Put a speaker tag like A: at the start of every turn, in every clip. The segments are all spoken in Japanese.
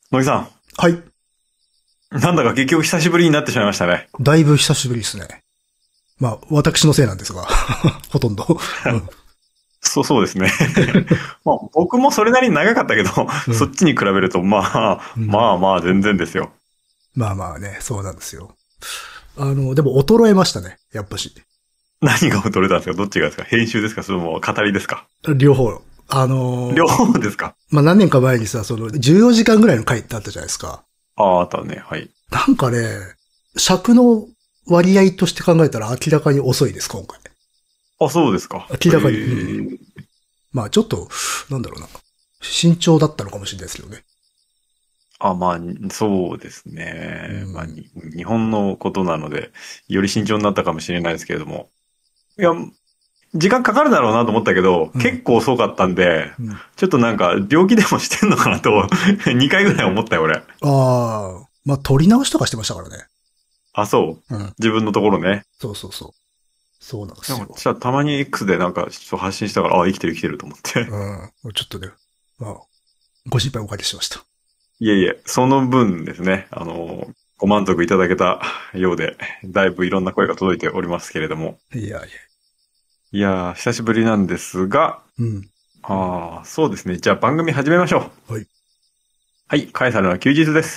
A: 野木さ
B: はい。
A: ん、なんだか結局久しぶりになってしまいましたね。
B: だいぶ久しぶりですね。まあ、私のせいなんですが、ほとんど。
A: そうですね。まあ、僕もそれなりに長かったけど、
B: うん
A: そっちに比べると、
B: うん
A: まあ全然ですよ。
B: まあまあね、そうなんですよ。でも衰えましたね、やっぱし。
A: 何が取れたんですか？どっちがですか？編集ですか？それとも語りですか？
B: 両方。
A: 両方ですか？
B: まあ何年か前にさ、14時間ぐらいの回ってあったじゃないですか。
A: あったね。はい。
B: なんかね、尺の割合として考えたら明らかに遅いです、今回。
A: あ、そうですか。
B: 明らかに。
A: ー
B: まあちょっと、なんだろうな。慎重だったのかもしれないですけどね。
A: まあ、そうですね。
B: うん
A: まあ、日本のことなので、より慎重になったかもしれないですけれども。いや、時間かかるだろうなと思ったけど、
B: うん
A: 結構遅かったんで、
B: うん
A: ちょっとなんか病気でもしてんのかなと、2回ぐらい思ったよ、俺。
B: ああ、まあ撮り直しとかしてましたからね。
A: あ、そう。
B: うん。
A: 自分のところね。
B: そうそうそう。そうなんですよ。
A: なんか、じゃあたまに X でなんかちょっと発信したから、生きてる生きてると思って。
B: うん。ちょっとね、まあ、ご心配おかけしました。
A: いえいえ、その分ですね、ご満足いただけたようで、だいぶいろんな声が届いておりますけれども。
B: いやいや。
A: いやー、久しぶりなんですが、
B: うん。
A: そうですね。じゃあ番組始めましょう。
B: はい。
A: はい、カエサルの休日です。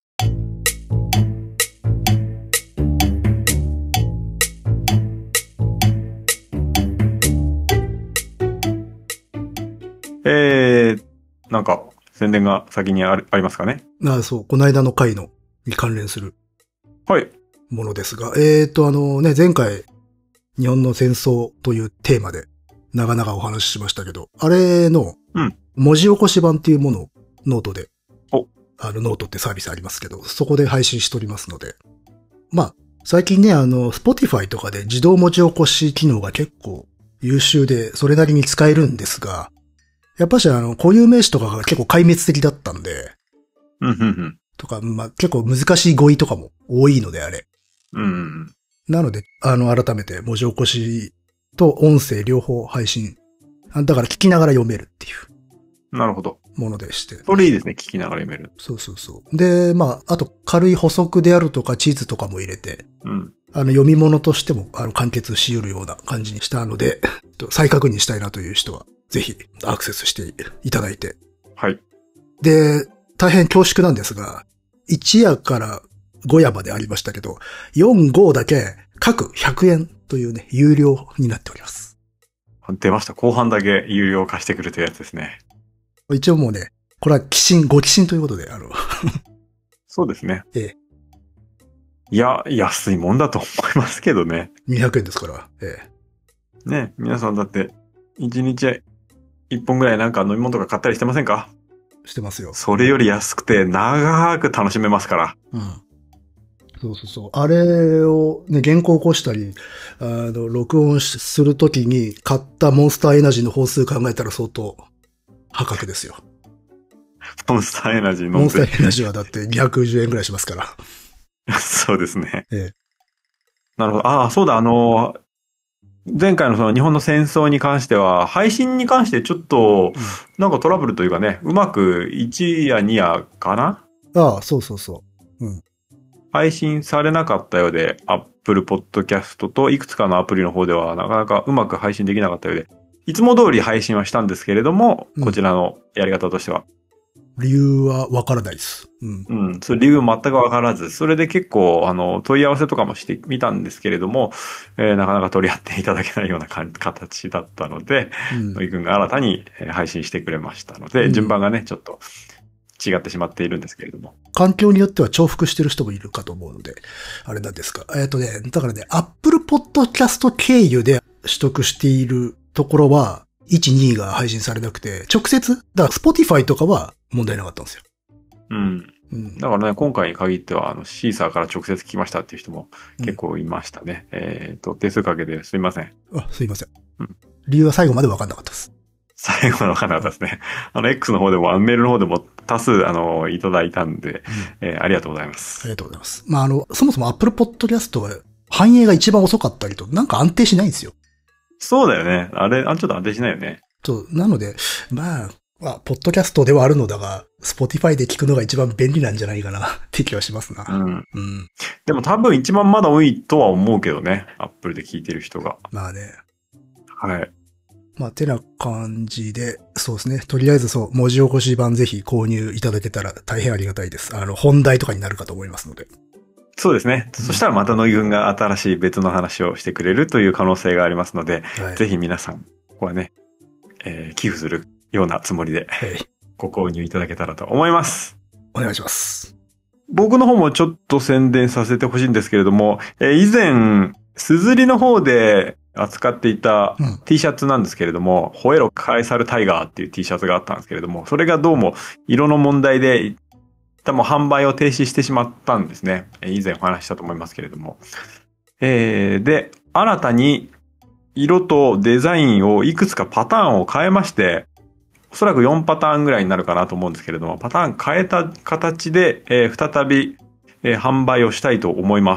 A: なんか、宣伝が先にありますかね。
B: そう、この間の回のに関連する
A: はい。
B: ものですが、前回、日本の戦争というテーマで長々お話ししましたけど、あれの
A: うん。
B: 文字起こし版っていうものをノートで、
A: お
B: ノートってサービスありますけど、そこで配信しておりますので、まあ、最近ね、Spotify とかで自動文字起こし機能が結構優秀で、それなりに使えるんですが、やっぱし固有名詞とかが結構壊滅的だったんで、とか、まあ結構難しい語彙とかも多いのであれ。
A: うん。
B: なので、改めて文字起こしと音声両方配信。だから聞きながら読めるっていう
A: なるほど。
B: ものでして。
A: それいいですね。聞きながら読める。
B: そうそうそう。で、まあ、あと軽い補足であるとか地図とかも入れて、
A: うん。
B: 読み物としても完結し得るような感じにしたので、再確認したいなという人は、ぜひアクセスしていただいて。
A: はい。
B: で、大変恐縮なんですが、1夜から5夜までありましたけど、4、5だけ各100円というね、有料になっております。
A: 出ました。後半だけ有料化してくるというやつですね。
B: 一応もうね、これはご寄進ということで、
A: そうですね。
B: ええ。
A: いや、安いもんだと思いますけどね。
B: 200円ですから、
A: ね、皆さんだって、1日1本ぐらいなんか飲み物とか買ったりしてませんか？
B: してますよ。
A: それより安くて長く楽しめますから。
B: うん。そうそうそう。あれをね、原稿を起こしたり、録音するときに買ったモンスターエナジーの本数考えたら相当破格ですよ。
A: モンスターエナジー飲んで。
B: モンスターエナジーはだって210円ぐらいしますから。
A: そうですね。
B: ええ。
A: なるほど。そうだ、前回のその日本の戦争に関しては、配信に関してちょっと、なんかトラブルというかね、うまく1夜2夜かな？
B: そうそうそう。うん。
A: 配信されなかったようで、Apple Podcast といくつかのアプリの方ではなかなかうまく配信できなかったようで、いつも通り配信はしたんですけれども、こちらのやり方としては。
B: 理由はわからないです。
A: それ理由全くわからず、それで結構、問い合わせとかもしてみたんですけれども、なかなか取り合っていただけないような形だったので、野井くんが新たに配信してくれましたので、順番がね、ちょっと違ってしまっているんですけれども。
B: 環境によっては重複してる人もいるかと思うので、あれなんですか。だからね、Apple Podcast 経由で取得しているところは、1、2が配信されなくて、直接、だから Spotify とかは問題なかったんですよ。
A: だからね、今回に限っては、シーサーから直接聞きましたっていう人も結構いましたね。手数かけですいません。
B: すいません。理由は最後まで分かんなかったです。
A: 最後まで分かんなかったですね。X の方でも、メールの方でも多数、いただいたんで、ありがとうございます。
B: ありがとうございます。まあ、そもそも Apple Podcast は反映が一番遅かったりと、なんか安定しないんですよ。
A: そうだよね。あれ、ちょっと安定しないよね。
B: なので、まあ、 まあ、ポッドキャストではあるのだが、Spotify で聞くのが一番便利なんじゃないかなって気はしますな。
A: うん。でも多分一番まだ多いとは思うけどね。Apple で聞いてる人が。
B: まあね。
A: はい。
B: まあ、てな感じで、そうですね。とりあえずそう、文字起こし版ぜひ購入いただけたら大変ありがたいです。本題とかになるかと思いますので。
A: そうですね。そしたらまた乃木くんが新しい別の話をしてくれるという可能性がありますので、はい、ぜひ皆さん、ここはね、寄付するようなつもりで、ご購入いただけたらと思います。
B: お願いします。
A: 僕の方もちょっと宣伝させてほしいんですけれども、以前、すずりの方で扱っていた T シャツなんですけれども、吠えろカエサルタイガーっていう T シャツがあったんですけれども、それがどうも色の問題で、多分販売を停止してしまったんですね。以前お話したと思いますけれども。で、新たに色とデザインをいくつかパターンを変えまして、おそらく4パターンぐらいになるかなと思うんですけれども、パターン変えた形で、再び、販売をしたいと思います。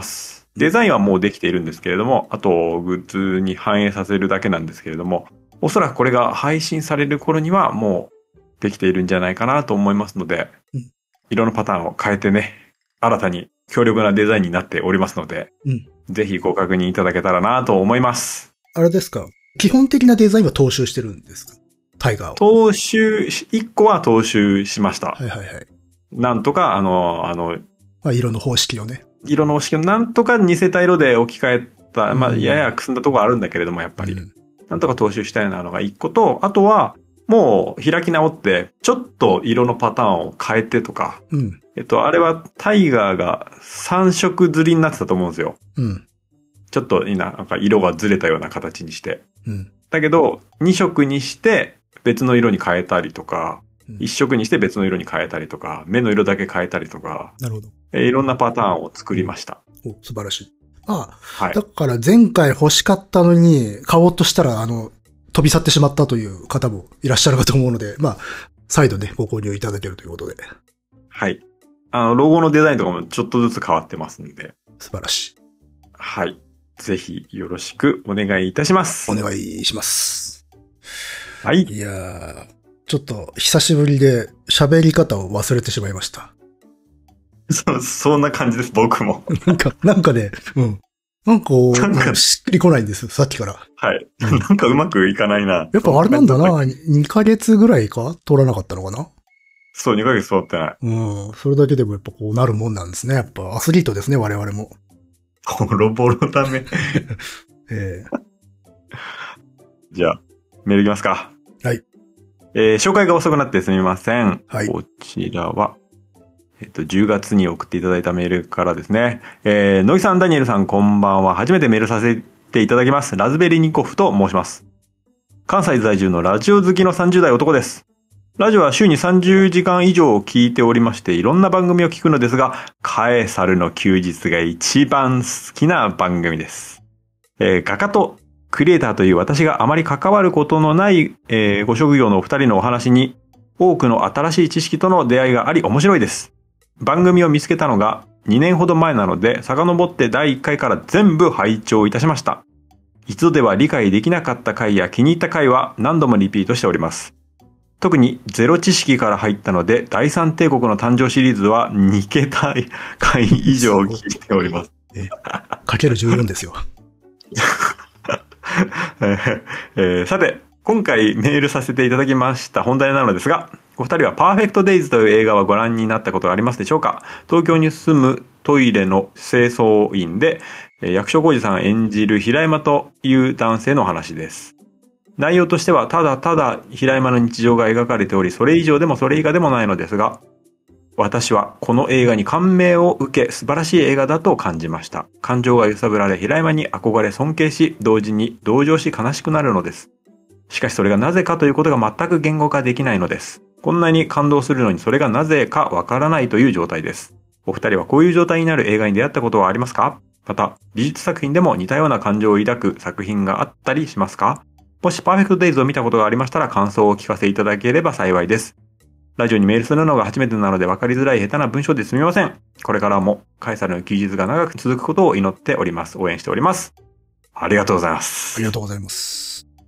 A: デザインはもうできているんですけれども、あとグッズに反映させるだけなんですけれども、おそらくこれが配信される頃にはもうできているんじゃないかなと思いますので、色のパターンを変えてね、新たに強力なデザインになっておりますので、ぜひご確認いただけたらなと思います。
B: あれですか？基本的なデザインは踏襲してるんですか？タイガーを。
A: 1個は踏襲しました。
B: はいはいはい。
A: なんとか、
B: まあ、色の方式をね。
A: 色の方式をなんとか似せた色で置き換えた、まあ、ややくすんだところあるんだけれども、やっぱり。なんとか踏襲したようなのが1個と、あとは、もう開き直って、ちょっと色のパターンを変えてとか。あれはタイガーが3色刷りになってたと思うんですよ。ちょっとなんか色がずれたような形にして。だけど、2色にして別の色に変えたりとか、1色にして別の色に変えたりとか、目の色だけ変えたりとか。
B: なるほど。
A: いろんなパターンを作りました。
B: 素晴らしい。はい。だから前回欲しかったのに、買おうとしたら、飛び去ってしまったという方もいらっしゃるかと思うので、まあ、再度ね、ご購入いただけるということで。
A: はい。ロゴのデザインとかもちょっとずつ変わってますんで。
B: 素晴らしい。
A: はい。ぜひよろしくお願いいたします。
B: お願いします。
A: はい。
B: いやー、ちょっと久しぶりで喋り方を忘れてしまいました。
A: そんな感じです、僕も。
B: なんかね、なんかしっくりこないんですよ、さっきから。
A: はい。なんかうまくいかないな。
B: やっぱあれなんだな、2ヶ月ぐらいか通らなかったのかな？
A: そう、2ヶ月通ってない。
B: それだけでもやっぱこうなるもんなんですね。やっぱアスリートですね、我々も。
A: ボロボロだね。じゃあ、メールいきますか。
B: はい。
A: 紹介が遅くなってすみません。
B: はい。
A: こちらは、10月に送っていただいたメールからですね。野木さん、ダニエルさん、こんばんは。初めてメールさせていただきます。ラズベリニコフと申します。関西在住のラジオ好きの30代男です。ラジオは週に30時間以上聞いておりまして、いろんな番組を聞くのですが、カエサルの休日が一番好きな番組です。画家とクリエイターという私があまり関わることのない、ご職業のお二人のお話に、多くの新しい知識との出会いがあり面白いです。番組を見つけたのが2年ほど前なので、遡って第1回から全部拝聴いたしました。一度では理解できなかった回や気に入った回は何度もリピートしております。特にゼロ知識から入ったので、第三帝国の誕生シリーズは2桁回以上聞いております。
B: かける14ですよ。
A: さて、今回メールさせていただきました本題なのですが、お二人はパーフェクトデイズという映画はご覧になったことがありますでしょうか？東京に住むトイレの清掃員で、役所広司さん演じる平山という男性の話です。内容としてはただただ平山の日常が描かれており、それ以上でもそれ以下でもないのですが、私はこの映画に感銘を受け、素晴らしい映画だと感じました。感情が揺さぶられ、平山に憧れ尊敬し、同時に同情し悲しくなるのです。しかしそれがなぜかということが全く言語化できないのです。こんなに感動するのにそれがなぜかわからないという状態です。お二人はこういう状態になる映画に出会ったことはありますか？また、美術作品でも似たような感情を抱く作品があったりしますか？もしパーフェクトデイズを見たことがありましたら感想をお聞かせいただければ幸いです。ラジオにメールするのが初めてなので分かりづらい下手な文章ですみません。これからもカエサルの休日が長く続くことを祈っております。応援しております。ありがとうございます。
B: ありがとうございます。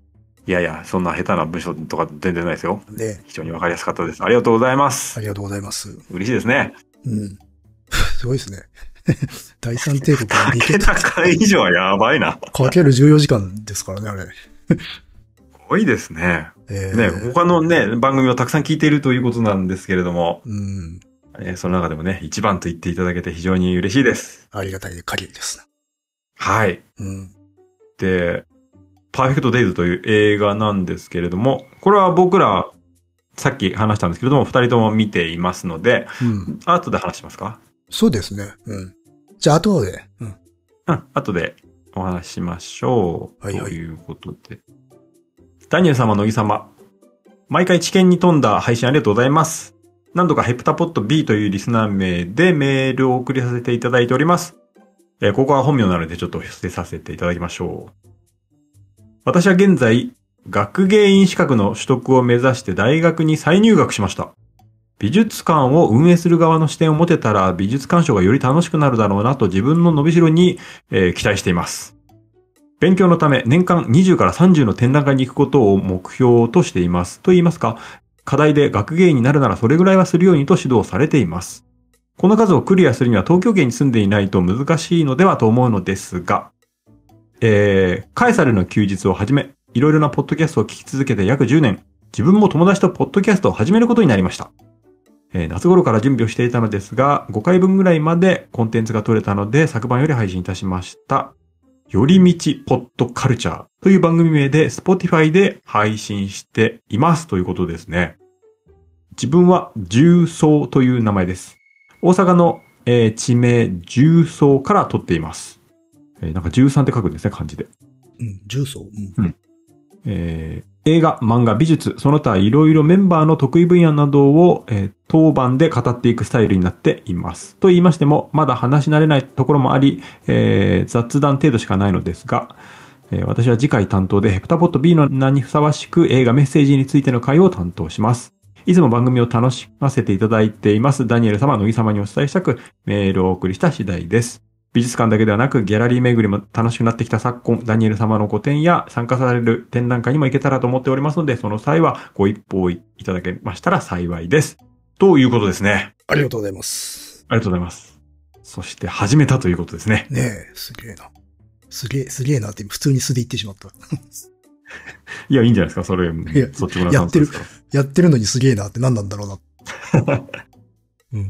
A: いやいや、そんな下手な文章とか全然ないですよ。
B: ね。
A: 非常にわかりやすかったです。ありがとうございま
B: あ
A: す。
B: りがとうございます。
A: 嬉しいですね。
B: うん。すごいですね。第三帝国の
A: 2桁回以上はやばいな。
B: かける14時間ですからね、あれ。
A: すごいですね。ね、他のね、番組をたくさん聞いているということなんですけれども、
B: うん。
A: その中でもね、一番と言っていただけて非常に嬉しいです。
B: ありがたい限りです。
A: はい。
B: うん。
A: で、パーフェクトデイズという映画なんですけれども、これは僕ら、さっき話したんですけれども、二人とも見ていますので、
B: うん。
A: 後で話しますか？
B: そうですね。うん。じゃあ、後で。うん。
A: 後でお話ししましょう。
B: はいはい
A: ということで。ダニエル様、乃木様。毎回知見に富んだ配信ありがとうございます。何度かヘプタポット B というリスナー名でメールを送りさせていただいております。ここは本名なのでちょっと伏せさせていただきましょう。私は現在、学芸員資格の取得を目指して大学に再入学しました。美術館を運営する側の視点を持てたら美術鑑賞がより楽しくなるだろうなと自分の伸びしろに、期待しています。勉強のため年間20から30の展覧会に行くことを目標としています。と言いますか、課題で学芸員になるならそれぐらいはするようにと指導されています。この数をクリアするには東京圏に住んでいないと難しいのではと思うのですが、カエサルの休日をはじめ、いろいろなポッドキャストを聞き続けて約10年、自分も友達とポッドキャストを始めることになりました。夏頃から準備をしていたのですが、5回分ぐらいまでコンテンツが取れたので、昨晩より配信いたしました。寄り道ポッドカルチャーという番組名で Spotify で配信していますということですね。自分は重曹という名前です。大阪の、地名重曹から取っています。なんか13って書くんですね、漢字で。
B: うん、重曹。うん。
A: 映画、漫画、美術、その他いろいろメンバーの得意分野などを、当番で語っていくスタイルになっています。と言いましても、まだ話し慣れないところもあり、雑談程度しかないのですが、私は次回担当でヘプタポット B の名にふさわしく映画メッセージについての回を担当します。いつも番組を楽しませていただいています。ダニエル様、乃木様にお伝えしたくメールをお送りした次第です。美術館だけではなく、ギャラリー巡りも楽しくなってきた昨今、ダニエル様の個展や参加される展覧会にも行けたらと思っておりますので、その際はご一報いただけましたら幸いです。ということですね。
B: ありがとうございます。
A: ありがとうございます。そして始めたということですね。
B: ねえ、すげえな。すげえなって普通に素で言ってしまった。
A: いや、いいんじゃないですか、それ。そっちもやってる。
B: やってるのにすげえなって何なんだろうな。
A: うん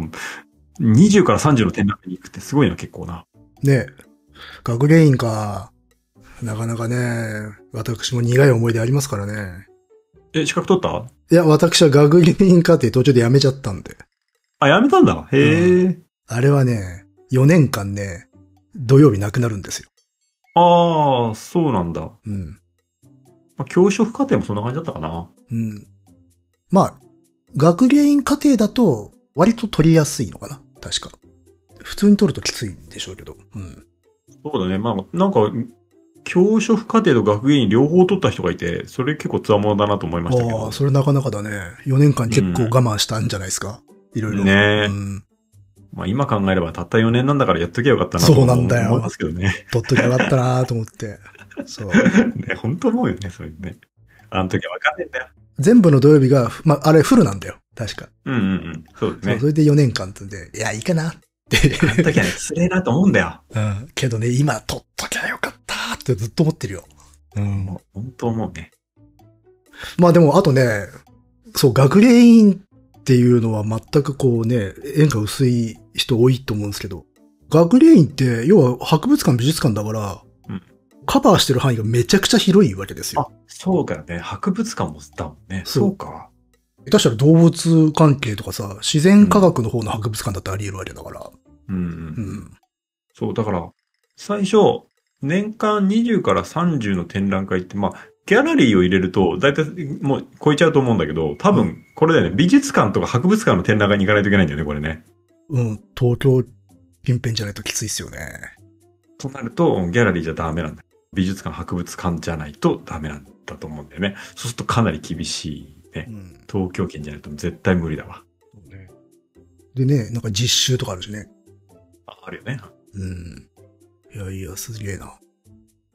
A: 。20から30の展覧会に行くってすごいな、結構な。
B: ねえ。学芸員か。なかなかね、私も苦い思い出ありますからね。
A: 資格取った？
B: いや、私は学芸員課程途中で辞めちゃったんで。
A: あ、辞めたんだ。へえ、
B: あれはね、4年間ね、土曜日なくなるんですよ。
A: ああ、そうなんだ。
B: うん。
A: 教職課程もそんな感じだったかな。
B: うん。まあ、学芸員課程だと割と取りやすいのかな。確か。普通に取るときついんでしょうけど。うん。
A: そうだね。まあ、なんか、教職課程と学芸員両方取った人がいて、それ結構強者だなと思いましたけど。
B: ああ、それなかなかだね。4年間結構我慢したんじゃないですか。いろいろ。
A: ねえ。
B: うん。
A: まあ今考えればたった4年なんだからやっときゃよかったなと
B: そうなんだよ。
A: 思いますけどね。
B: 取っときゃよかったなと思って。そう。
A: ね、本当思うよね、それね。あの時はわかんねえんだよ。
B: 全部の土曜日が、まあ、あれフルなんだよ。確か。
A: うんうんうん。そうですね。
B: そう、それで4年間ってんで、いや、いいかなって。
A: あの時はね、つれえなと思うんだよ。
B: うん。けどね、今取っときゃよかったってずっと思ってるよ。うん。
A: もう本当思うね。
B: まあでも、あとね、そう、学芸員っていうのは全くこうね、縁が薄い人多いと思うんですけど、学芸員って、要は博物館美術館だから、
A: うん、
B: カバーしてる範囲がめちゃくちゃ広いわけですよ。
A: あ、そうかね。博物館もだもんね。そうか。
B: 下手したら動物関係とかさ、自然科学の方の博物館だってあり得るわけだから。
A: うん。うん
B: うん
A: そう、だから、最初、年間20から30の展覧会って、まあ、ギャラリーを入れると、だいたいもう超えちゃうと思うんだけど、多分、これだよね、美術館とか博物館の展覧会に行かないといけないんだよね、これね。
B: うん、東京近辺じゃないときついっすよね。
A: となると、ギャラリーじゃダメなんだ。美術館、博物館じゃないとダメなんだと思うんだよね。そうするとかなり厳しいね。
B: うん、
A: 東京圏じゃないと絶対無理だわ。
B: でね、なんか実習とかあるしね。
A: あるよね。
B: うん。いやいや、すげえな。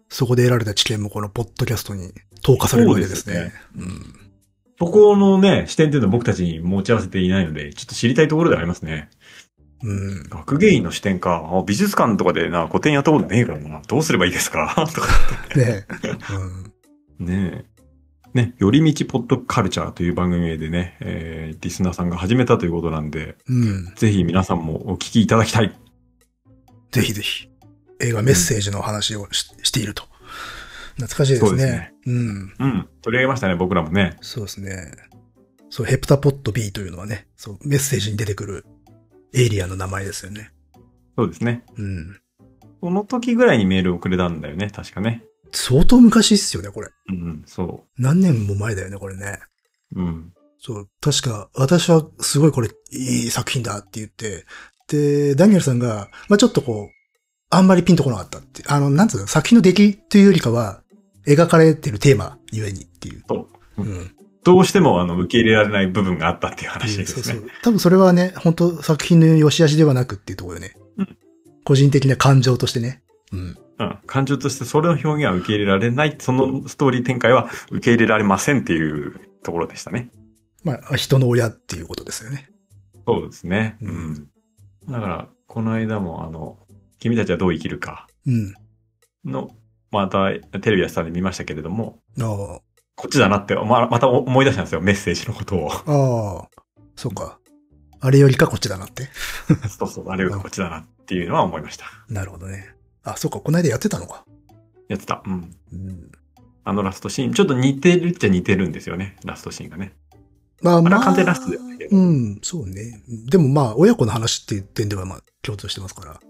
B: そこで得られた知見もこのポッドキャストに投下されるわけですね。
A: そうですね。そこのね、視点っていうのは僕たちに持ち合わせていないので、ちょっと知りたいところでありますね。学芸員の視点か。美術館とかで個展やったことねえからな。どうすればいいですかとかね。ねえ。ね、寄り道ポッドカルチャーという番組でね、リスナーさんが始めたということなんで、ぜひ皆さんもお聞きいただきたい。
B: ぜひぜひ。映画メッセージの話をしていると。懐かしいですね。そうですね。
A: 取り上げましたね、僕らもね。
B: そうですね。そう、ヘプタポッド B というのはね、そう、メッセージに出てくるエイリアンの名前ですよね。
A: そうですね。その時ぐらいにメールをくれたんだよね、確かね。
B: 相当昔っすよね、これ。
A: そう。
B: 何年も前だよね、これね。そう、確か、私はすごいこれ、いい作品だって言って、で、ダニエルさんが、ちょっとあんまりピンとこなかったって。なんつうの、作品の出来というよりかは、描かれてるテーマゆえにっていう。
A: どうしても受け入れられない部分があったっていう話ですね。そう。
B: 多分それはね、本当作品の良し悪しではなくっていうところでね。個人的な感情としてね。
A: 感情としてそれの表現は受け入れられない。そのストーリー展開は受け入れられませんっていうところでしたね。
B: 人の親っていうことですよね。
A: そうですね。だから、この間も君たちはどう生きるか。またテレビやスターで見ましたけれども。こっちだなって、また思い出したんですよ、メッセージのことを。
B: そうか。あれよりかこっちだなって。
A: そう、あれよりかこっちだなっていうのは思いました。
B: なるほどね。そうか、この間やってたのか。
A: やってた。ラストシーン、ちょっと似てるっちゃ似てるんですよね、ラストシーンがね。あれは完全ラストだよね。
B: そうね。でも親子の話っていう点では共通してますから。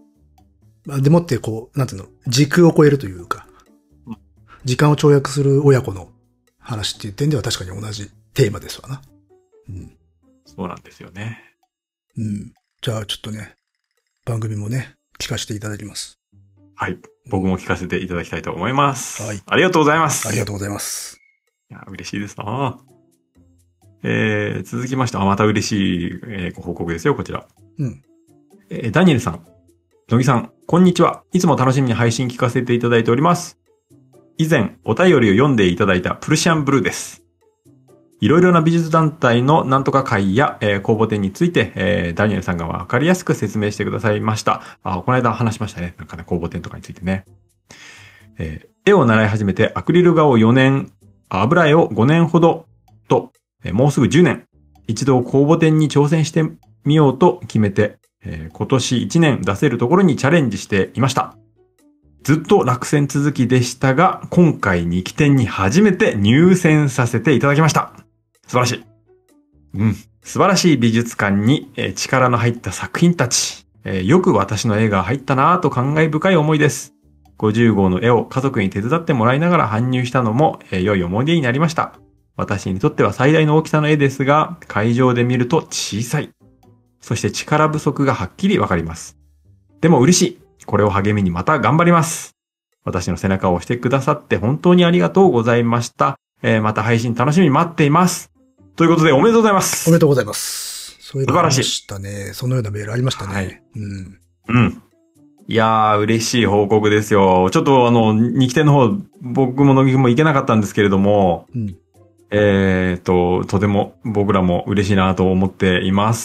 B: でもってなんていうの、時空を超えるというか、時間を跳躍する親子の話っていう点では確かに同じテーマですわな。
A: そうなんですよね。
B: じゃあちょっとね、番組もね、聞かせていただきます。
A: はい。僕も聞かせていただきたいと思います。はい。ありがとうございます。
B: ありがとうございます。
A: いや、嬉しいですな。続きまして、また嬉しい、ご報告ですよ、こちら。ダニエルさん、乃木さん、こんにちは。いつも楽しみに配信聞かせていただいております。以前、お便りを読んでいただいたプルシアンブルーです。いろいろな美術団体のなんとか会や、公募展について、ダニエルさんがわかりやすく説明してくださいました。この間話しましたね。公募展とかについてね。絵を習い始めてアクリル画を4年、油絵を5年ほどと、もうすぐ10年。一度公募展に挑戦してみようと決めて、今年1年出せるところにチャレンジしていました。ずっと落選続きでしたが、今回2期展に初めて入選させていただきました。素晴らしい。素晴らしい美術館に力の入った作品たち。よく私の絵が入ったなぁと感慨深い思いです。50号の絵を家族に手伝ってもらいながら搬入したのも良い思い出になりました。私にとっては最大の大きさの絵ですが、会場で見ると小さい。そして力不足がはっきりわかります。でも嬉しい。これを励みにまた頑張ります。私の背中を押してくださって本当にありがとうございました。また配信楽しみに待っています。ということでおめでとうございます。
B: おめでとうございます。
A: 素晴らしい。
B: したね。そのようなメールありましたね。はい。
A: いやー、嬉しい報告ですよ。ちょっと2期展の方、僕も乃木も行けなかったんですけれども、とても僕らも嬉しいなと思っています。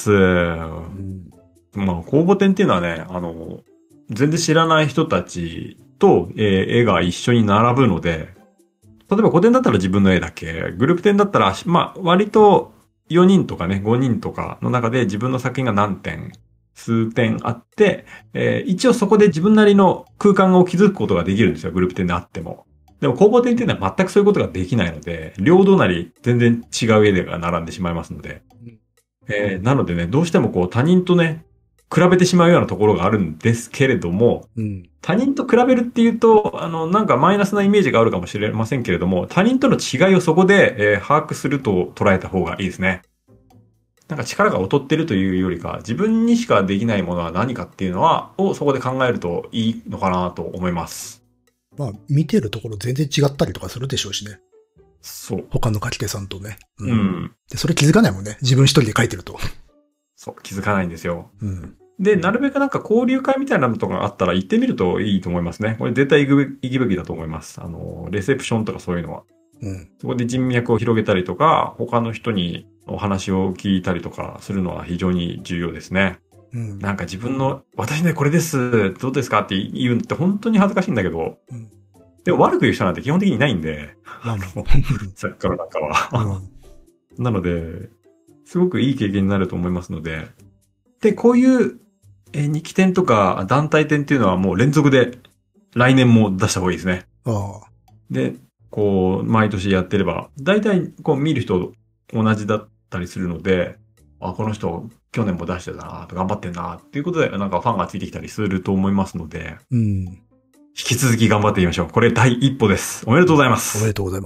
A: 公募展っていうのはね、全然知らない人たちと、絵が一緒に並ぶので、例えば個展だったら自分の絵だけ、グループ展だったら、割と4人とかね、5人とかの中で自分の作品が何点、数点あって、一応そこで自分なりの空間を築くことができるんですよ、グループ展であっても。でも公募展っていうのは全くそういうことができないので、両隣全然違う絵が並んでしまいますので。なのでね、どうしても他人とね、比べてしまうようなところがあるんですけれども、他人と比べるっていうと、なんかマイナスなイメージがあるかもしれませんけれども、他人との違いをそこで、把握すると捉えた方がいいですね。なんか力が劣ってるというよりか、自分にしかできないものは何かっていうのをそこで考えるといいのかなと思います。
B: 見てるところ全然違ったりとかするでしょうしね。
A: そう。
B: 他の書き手さんとね。で、それ気づかないもんね。自分一人で書いてると。
A: そう、気づかないんですよ。 で、なるべくなんか交流会みたいなのとかあったら行ってみるといいと思いますね。これ絶対行くべきだと思います。レセプションとかそういうのは。
B: うん。
A: そこで人脈を広げたりとか、他の人にお話を聞いたりとかするのは非常に重要ですね。
B: うん。
A: なんか自分の、私ね、これです、どうですかって言うのって本当に恥ずかしいんだけど、
B: うん、
A: でも悪く言う人なんて基本的にいないんで、さっきからなんかは。なので、すごくいい経験になると思いますので、で、こういう日記展とか団体展っていうのはもう連続で来年も出した方がいいですね。で、こう、毎年やってれば、だいたいこう見る人同じだったりするので、あ、この人去年も出してたな、頑張ってんな、っていうことでなんかファンがついてきたりすると思いますので、
B: うん。
A: 引き続き頑張っていきましょう。これ第一歩です。おめでとうございます。
B: おめでとうございます。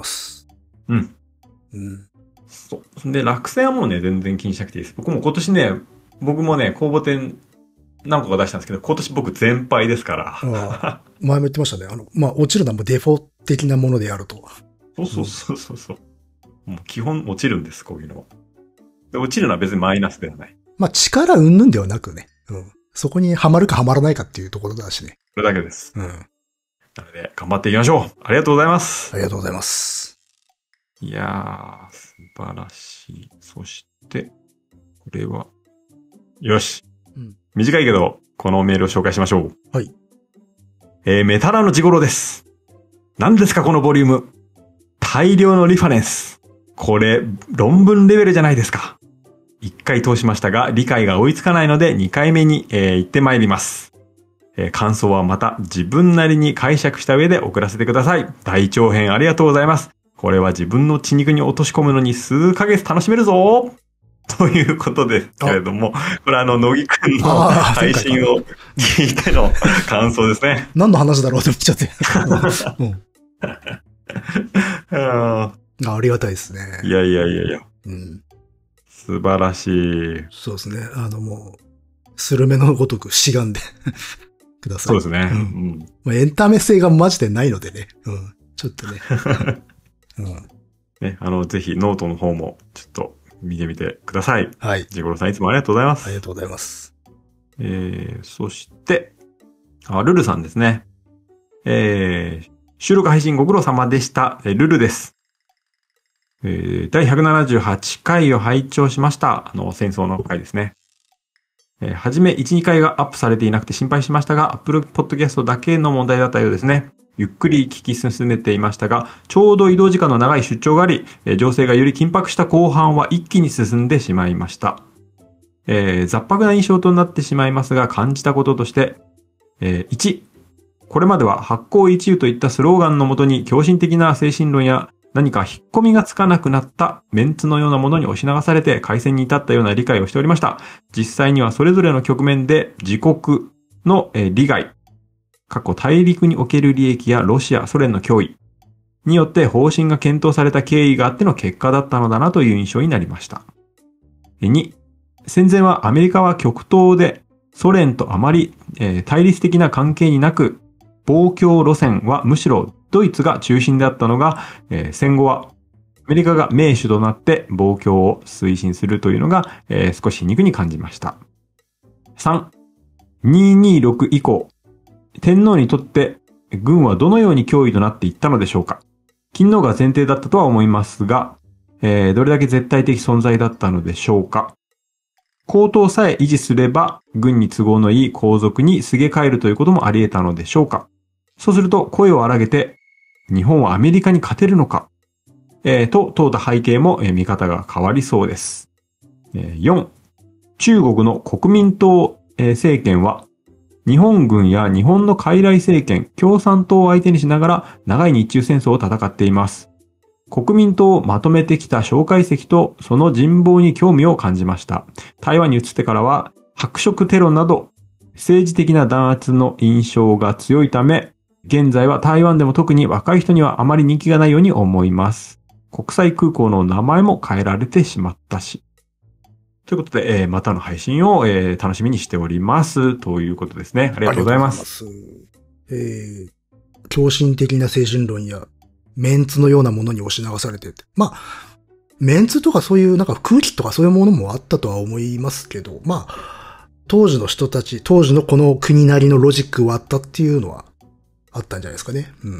A: うん。
B: うん。
A: そう。で、落選はもうね、全然気にしなくていいです。僕も今年ね、僕もね、公募展何個か出したんですけど、今年僕全敗ですから。
B: 前も言ってましたね。まあ、落ちるのはもうデフォ的なものであると。
A: そう。もう基本落ちるんです、こういうのは。で落ちるのは別にマイナスではない。
B: まあ、力云々ではなくね。うん。そこにはまるかはまらないかっていうところだしね。
A: これだけです。
B: うん。
A: なので、頑張っていきましょう。ありがとうございます。
B: ありがとうございます。
A: いやー、素晴らしい。そして、これは、よし。うん、短いけど、このメールを紹介しましょう。
B: はい。
A: メタラのジゴロです。何ですかこのボリューム。大量のリファレンス。これ、論文レベルじゃないですか。1回通しましたが、理解が追いつかないので2回目に、行ってまいります。感想はまた自分なりに解釈した上で送らせてください。大長編ありがとうございます。これは自分の血肉に落とし込むのに数ヶ月楽しめるぞということですけれども、これ乃木くんの配信を聞いての感想ですね。
B: 何の話だろうって思っちゃって。ありがたいですね。
A: いや。
B: うん、
A: 素晴らしい。
B: そうですね。もう、スルメのごとくしがんでください。
A: そうですね。
B: まあ、エンタメ性がマジでないのでね。うん。ちょっとね。
A: ね、ぜひノートの方もちょっと見てみてください。
B: はい。
A: ジゴロさんいつもありがとうございます。
B: ありがとうございます。
A: そして、ルルさんですね。収録配信ご苦労様でした。ルルです。第178回を拝聴しました。戦争の回ですね。はじめ1、2回がアップされていなくて心配しましたが、Apple Podcast だけの問題だったようですね。ゆっくり聞き進めていましたが、ちょうど移動時間の長い出張があり、情勢がより緊迫した後半は一気に進んでしまいました。雑白な印象となってしまいますが、感じたこととして、1、これまでは発行一遊といったスローガンのもとに狂信的な精神論や何か引っ込みがつかなくなったメンツのようなものに押し流されて開戦に至ったような理解をしておりました。実際にはそれぞれの局面で自国の利害、大陸における利益やロシア、ソ連の脅威によって方針が検討された経緯があっての結果だったのだなという印象になりました。2、戦前はアメリカは極東でソ連とあまり、対立的な関係になく、防共路線はむしろドイツが中心であったのが、戦後はアメリカが盟主となって防共を推進するというのが、少し皮肉に感じました。3、226以降、天皇にとって軍はどのように脅威となっていったのでしょうか。勤皇が前提だったとは思いますが、どれだけ絶対的存在だったのでしょうか。皇統さえ維持すれば軍に都合のいい皇族にすげ替えるということもあり得たのでしょうか。そうすると声を荒げて日本はアメリカに勝てるのか、と問うた背景も、見方が変わりそうです。4、中国の国民党、政権は日本軍や日本の傀儡政権、共産党を相手にしながら長い日中戦争を戦っています。国民党をまとめてきた蒋介石とその人望に興味を感じました。台湾に移ってからは白色テロなど政治的な弾圧の印象が強いため、現在は台湾でも特に若い人にはあまり人気がないように思います。国際空港の名前も変えられてしまったし。ということで、またの配信を、楽しみにしております。ということですね。ありがとうございます。
B: 狂信的な精神論やメンツのようなものに押し流されてて。まあ、メンツとかそういうなんか空気とかそういうものもあったとは思いますけど、まあ、 当時の人たち、当時のこの国なりのロジックはあったっていうのはあったんじゃないですかね。うん。
A: うん。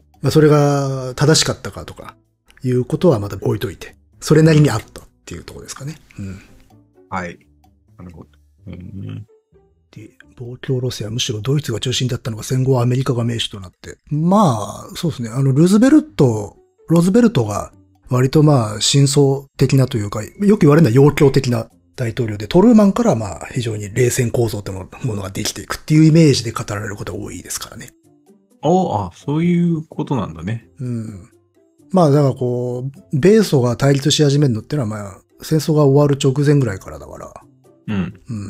B: まあそれが正しかったかとかいうことはまた置いといて、それなりにあったっていうところですかね。うん。
A: はい。なるほど。
B: で、防共路線はむしろドイツが中心だったのが戦後はアメリカが名手となって。まあ、そうですね。ロズベルトが割とまあ、真相的なというか、よく言われるのは陽強的な大統領で、トルーマンからまあ、非常に冷戦構造というものができていくっていうイメージで語られることが多いですからね。
A: そういうことなんだね。
B: うん。まあ、だからこう、米ソが対立し始めるのってのはまあ、戦争が終わる直前ぐらいからだから。
A: うん。
B: うん。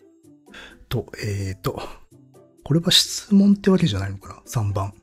B: これは質問ってわけじゃないのかな ?3 番。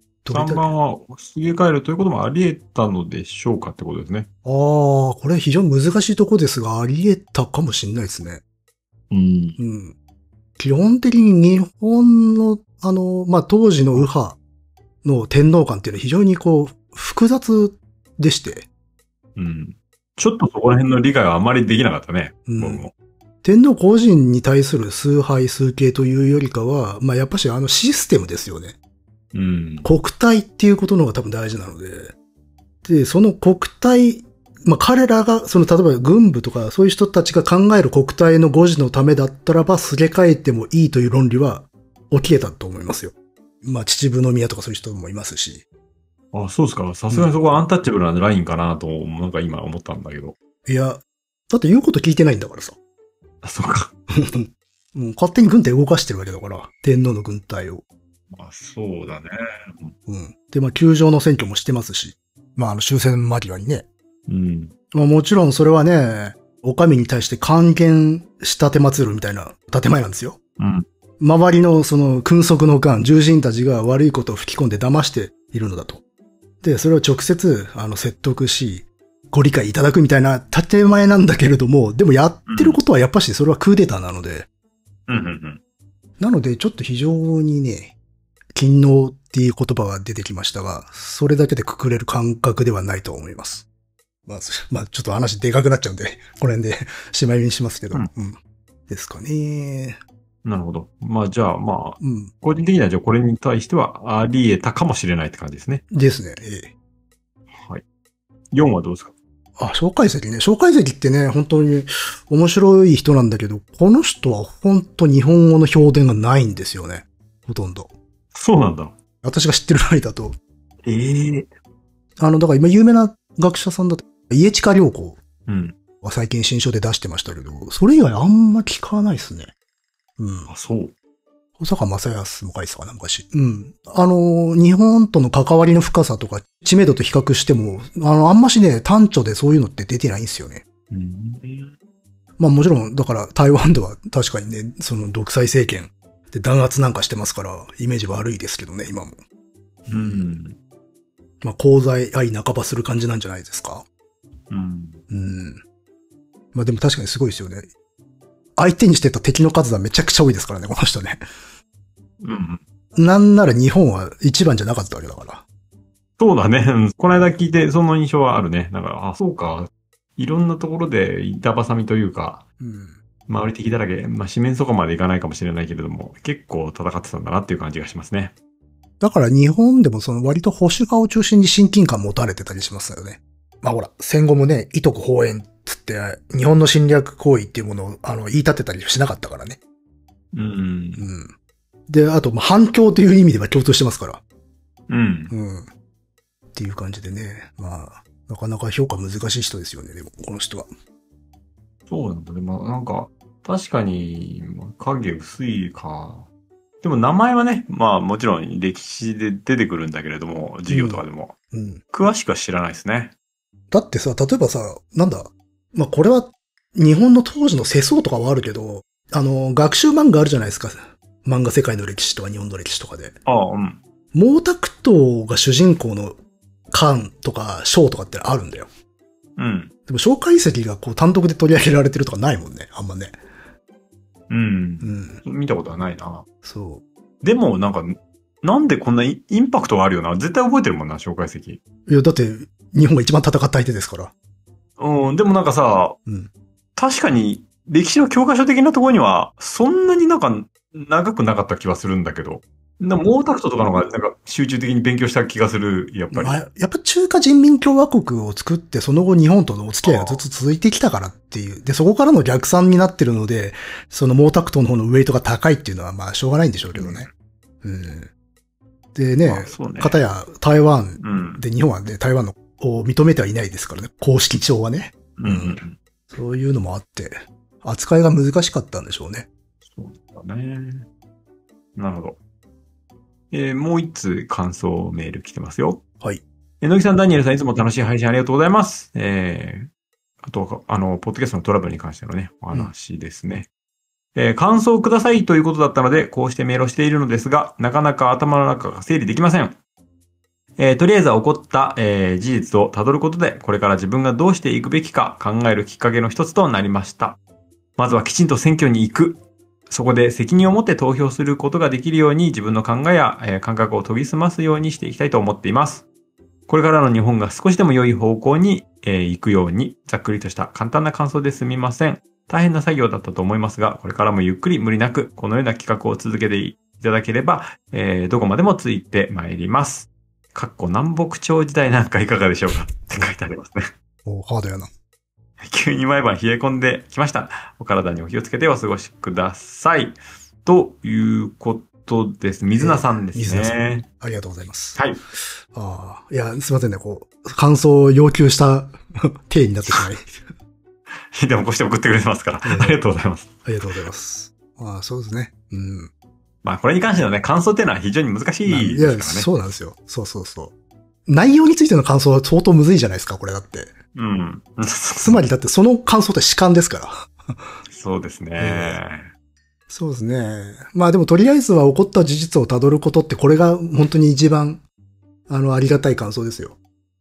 A: 3番は、すげ替えるということもあり得たのでしょうかってことですね。
B: これ非常に難しいとこですが、あり得たかもしれないですね。
A: うん。
B: うん。基本的に日本の、まあ、当時の右派の天皇観っていうのは非常にこう、複雑でして。
A: うん。ちょっとそこら辺の理解はあまりできなかったね。
B: うん。
A: 僕も。
B: 天皇個人に対する崇拝崇敬というよりかは、まあ、やっぱしシステムですよね。
A: うん。
B: 国体っていうことの方が多分大事なので。で、その国体、まあ、彼らが、例えば軍部とかそういう人たちが考える国体の護持のためだったらば、すげ替えてもいいという論理は起き得たと思いますよ。まあ、秩父宮とかそういう人もいますし。
A: そうですか。さすがにそこはアンタッチャブルなラインかなと、なんか今思ったんだけど。
B: いや、だって言うこと聞いてないんだからさ。
A: そうか。
B: 勝手に軍隊動かしてるわけだから、天皇の軍隊を。
A: そうだね。
B: うん。で、まあ、宮城の選挙もしてますし。まあ、終戦間際にね。
A: うん。
B: まあ、もちろんそれはね、お上に対して還元したてまつるみたいな建前なんですよ。
A: うん。
B: 周りのその君側の官、重臣たちが悪いことを吹き込んで騙しているのだと。で、それを直接、説得し、ご理解いただくみたいな建前なんだけれども、でもやってることはやっぱしそれはクーデターなので。なので、ちょっと非常にね、勤労っていう言葉が出てきましたが、それだけでくくれる感覚ではないと思います。まあ、ちょっと話でかくなっちゃうんで、この辺でしまいにしますけど。ですかね。
A: なるほど。まあ、じゃあ、個人的にはじゃあこれに対してはあり得たかもしれないって感じですね。
B: ですね。
A: はい。4はどうですか？
B: 蒋介石ね。蒋介石ってね、本当に面白い人なんだけど、この人は本当日本語の評伝がないんですよね。ほとんど。
A: そうなんだ。
B: 私が知ってる範囲だと。
A: だ
B: から今有名な学者さんだと、家近良子
A: は
B: 最近新書で出してましたけど、それ以外あんま聞かないですね。
A: そう。
B: 小坂正康も書いてたかな、昔。日本との関わりの深さとか、知名度と比較しても、あんましね、単著でそういうのって出てないんですよね。まあもちろん、だから台湾では確かにね、その独裁政権で弾圧なんかしてますから、イメージ悪いですけどね、今も。まあ、功罪愛半ばする感じなんじゃないですか。まあでも確かにすごいですよね。相手にしてた敵の数はめちゃくちゃ多いですからね、この人ね。なんなら日本は一番じゃなかったわけだから。
A: そうだね。この間聞いてその印象はあるね。なんか、そうか。いろんなところで板挟みというか、周り敵だらけ、まあ、四面楚歌までいかないかもしれないけれども、結構戦ってたんだなっていう感じがしますね。
B: だから日本でもその割と保守派を中心に親近感持たれてたりしますよね。まあほら、戦後もね、いとこ放煙つって、日本の侵略行為っていうものを言い立てたりしなかったからね。で、あと、反共という意味では共通してますから。っていう感じでね。まあ、なかなか評価難しい人ですよね、でも、この人は。
A: そうなんだね。まあなんか、確かに、影薄いか。でも名前はね、まあもちろん歴史で出てくるんだけれども、授業とかでも。詳しくは知らないですね。
B: だってさ、例えばさ、なんだ、まあこれは日本の当時の世相とかはあるけど、学習漫画あるじゃないですか。漫画世界の歴史とか日本の歴史とかで。毛沢東が主人公の巻とか章とかってあるんだよ。でも蒋介石がこう単独で取り上げられてるとかないもんね、あんまね。
A: 見たことはないな。
B: そう。
A: でもなんか、なんでこんなインパクトがあるよな。絶対覚えてるもんな、蒋介石。い
B: や、だって日本が一番戦った相手ですから。
A: でもなんかさ、確かに歴史の教科書的なところには、そんなになんか長くなかった気はするんだけど、毛沢東とかの方がなんか集中的に勉強した気がする、やっぱり。
B: やっぱ中華人民共和国を作って、その後日本とのお付き合いがずっと続いてきたからっていう。で、そこからの逆算になってるので、その毛沢東の方のウェイトが高いっていうのはまあしょうがないんでしょうけどね。でね、片や台湾で、日本はね、台湾を認めてはいないですからね。公式上はね。そういうのもあって、扱いが難しかったんでしょうね。
A: そうだね。なるほど。もう一通感想メール来てますよ。
B: はい。
A: 野木さん、ダニエルさん、いつも楽しい配信ありがとうございます。あと、ポッドキャストのトラブルに関してのね、お話ですね。感想をくださいということだったので、こうしてメールをしているのですが、なかなか頭の中が整理できません。とりあえず起こった、事実を辿ることで、これから自分がどうしていくべきか考えるきっかけの一つとなりました。まずはきちんと選挙に行く。そこで責任を持って投票することができるように自分の考えや、感覚を研ぎ澄ますようにしていきたいと思っています。これからの日本が少しでも良い方向に、行くように、ざっくりとした簡単な感想ですみません。大変な作業だったと思いますが、これからもゆっくり無理なく、このような企画を続けていただければ、どこまでもついてまいります。南北朝時代なんかいかがでしょうかって書いてありますね。
B: ハードやな。
A: 急に毎晩冷え込んできました。お体にお気をつけてお過ごしください。ということです。水菜さんですね。水菜さん。
B: ありがとうございます。
A: はい。
B: いや、すいませんね。感想を要求した体になってしまい。
A: でもこうして送ってくれてますから。ありがとうございます。
B: ありがとうございます。そうですね。
A: これに関してのね、感想っていうのは非常に難しいですからね。いや、
B: そうなんですよ。そう。内容についての感想は相当むずいじゃないですか、これだって。つまりだってその感想って主観ですから。
A: そうですね。
B: そうですね。でもとりあえずは起こった事実を辿ることってこれが本当に一番、ありがたい感想ですよ。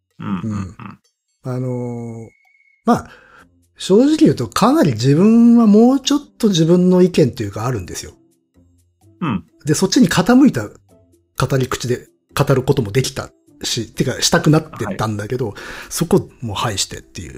B: 正直言うとかなり自分はもうちょっと自分の意見というかあるんですよ。で、そっちに傾いた語り口で語ることもできたし、したくなってたんだけど、そこも排してっていう。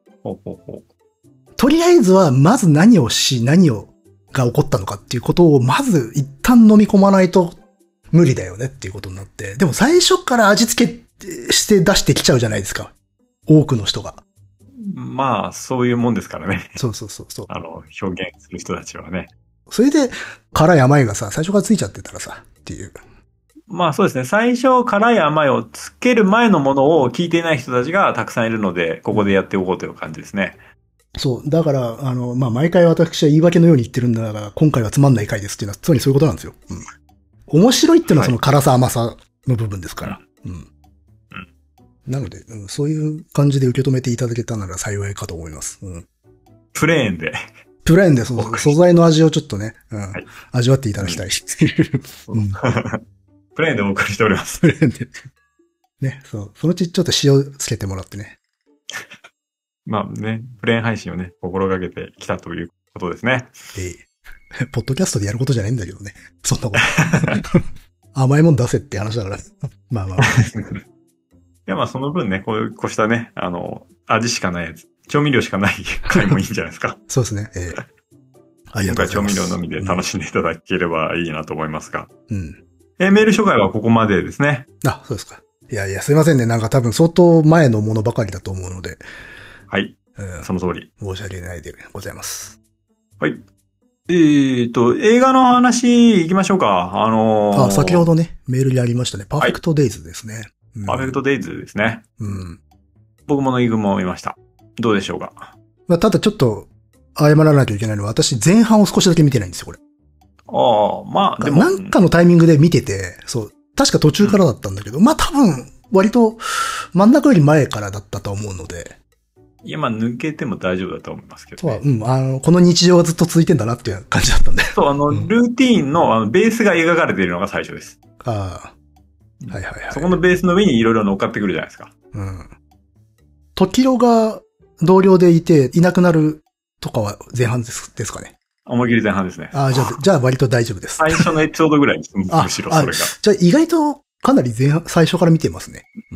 B: とりあえずは、まず何が起こったのかっていうことを、まず一旦飲み込まないと無理だよねっていうことになって。でも最初から味付けして出してきちゃうじゃないですか。多くの人が。
A: そういうもんですからね。
B: そう。
A: 表現する人たちはね。
B: それで、辛い甘いがさ、最初からついちゃってたらさ、っていう。
A: そうですね。最初、辛い甘いをつける前のものを聞いていない人たちがたくさんいるので、ここでやっておこうという感じですね。
B: そう。だから、毎回私は言い訳のように言ってるんだが、今回はつまんない回ですっていうのは、つまりそういうことなんですよ。面白いっていうのはその辛さ甘さの部分ですから。なので、そういう感じで受け止めていただけたなら幸いかと思います。
A: プレーンで。
B: 素材の味をちょっとね、味わっていただきたい。
A: プレーンでお送りしております。
B: プレーンで。ね、そう。そのうちちょっと塩つけてもらってね。
A: プレーン配信をね、心がけてきたということですね。
B: ポッドキャストでやることじゃないんだけどね。そんなこと。甘いもん出せって話だから。
A: いや、その分ね、こうしたね、味しかないやつ。調味料しかない回もいいんじゃないですか。
B: そうですね。ありがとうございます。
A: 今回調味料のみで楽しんでいただければいいなと思いますが。メール紹介はここまでですね。
B: そうですか。いや、すいませんね。なんか多分相当前のものばかりだと思うので。
A: はい。その通り。
B: 申し訳ないでございます。
A: はい。映画の話行きましょうか。
B: 先ほどね、メールにありましたね。パーフェクトデイズですね。
A: パーフェクトデイズですね。僕ものイグも見ました。どうでしょうか。
B: ただちょっと謝らなきゃいけないのは、私前半を少しだけ見てないんですよ、これ。
A: でも。
B: なんかのタイミングで見てて、そう、確か途中からだったんだけど、多分、割と真ん中より前からだったと思うので。
A: いや、抜けても大丈夫だと思いますけど、ね。
B: この日常がずっと続いてんだなっていう感じだったんで。
A: そう、ルーティーンのベースが描かれているのが最初です。
B: はい。
A: そこのベースの上にいろいろ乗っかってくるじゃないですか。
B: 時代が同僚でいて、いなくなるとかは前半ですかね。
A: 思い切り前半ですね。
B: じゃあ割と大丈夫です。
A: 最初のエピソードぐらいです。むしろそれが。
B: じゃあ意外とかなり最初から見てますね。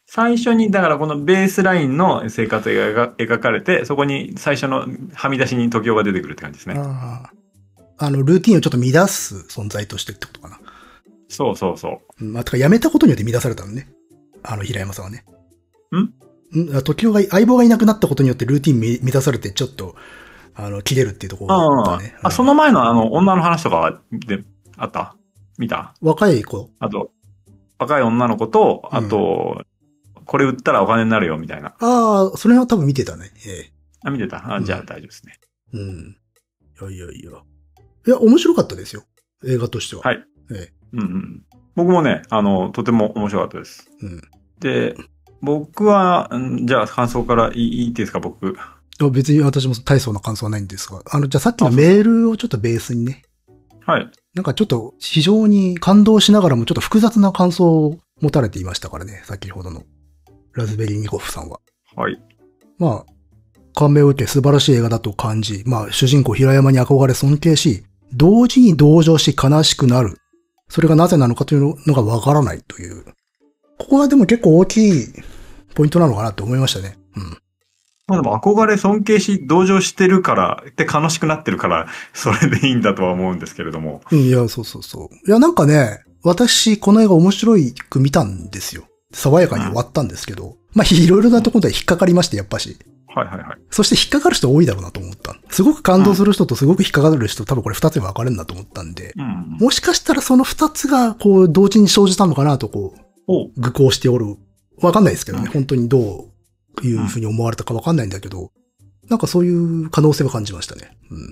A: 最初に、だからこのベースラインの生活が描かれて、そこに最初のはみ出しに時代が出てくるって感じですね。
B: ルーティンをちょっと乱す存在としてってことかな。
A: そうそうそう。
B: まあ、てかやめたことによって乱されたのね。平山さんはね。時代が、相棒がいなくなったことによってルーティン乱されて、ちょっと、切れるっていうところだね。
A: その前の女の話とかは、あった見た
B: 若い子。
A: あと、若い女の子と、あと、これ売ったらお金になるよ、みたいな。
B: ああ、それは多分見てたね。
A: 見てたじゃあ大丈夫ですね。
B: いや、面白かったですよ。映画としては。
A: はい。僕もね、とても面白かったです。で、僕は、じゃあ感想からいいですか、僕。
B: 別に私も大層な感想はないんですが。じゃあさっきのメールをちょっとベースにね。
A: はい。
B: なんかちょっと非常に感動しながらもちょっと複雑な感想を持たれていましたからね。先ほどのラズベリーニコフさんは。
A: はい。
B: まあ、感銘を受け素晴らしい映画だと感じ、まあ主人公平山に憧れ尊敬し、同時に同情し悲しくなる。それがなぜなのかというのがわからないという。ここはでも結構大きいポイントなのかなって思いましたね。
A: まあでも憧れ尊敬し同情してるからって悲しくなってるからそれでいいんだとは思うんですけれども。
B: いや、そう。いや、なんかね、私この映画面白く見たんですよ。爽やかに終わったんですけど、まあいろいろなところで引っかかりまして、やっぱし。
A: はい。
B: そして引っかかる人多いだろうなと思った。すごく感動する人とすごく引っかかる人、多分これ二つに分かれるんだと思ったんで、もしかしたらその二つがこう同時に生じたのかなと愚行しておる。わかんないですけどね、本当にどういうふうに思われたかわかんないんだけど、なんかそういう可能性は感じましたね。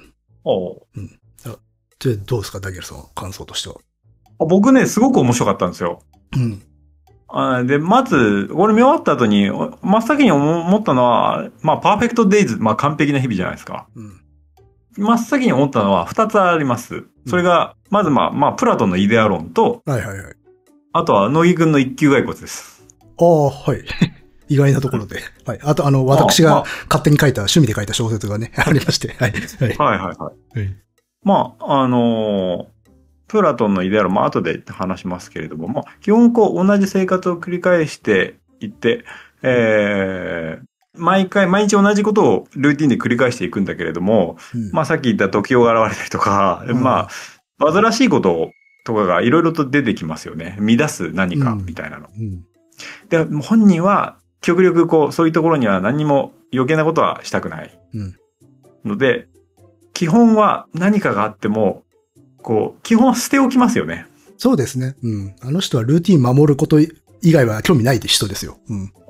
B: じゃあどうですか、ダゲルさん、感想としては。
A: 僕ね、すごく面白かったんですよ。で、まず、これ見終わった後に、真っ先に思ったのは、まあ、パーフェクトデイズ、まあ、完璧な日々じゃないですか。真っ先に思ったのは二つあります。それが、まずまあ、プラトンのイデア論と、あとは、乃木くんの一級骸骨です。はい。
B: 意外なところで。はい。あと、私が勝手に書いた、趣味で書いた小説がね、ありまして。はい。
A: まあ、プラトンのイデア論、まあ後で話しますけれども、まあ基本同じ生活を繰り返していって、毎日同じことをルーティンで繰り返していくんだけれども、まあさっき言った時代が現れたりとか、まあ、煩わしいこととかがいろいろと出てきますよね。乱す何かみたいなの。で、本人は極力そういうところには何にも余計なことはしたくない。ので、基本は何かがあっても、基本は捨ておきますよね。
B: そうですね。あの人はルーティン守ること以外は興味ない人ですよ。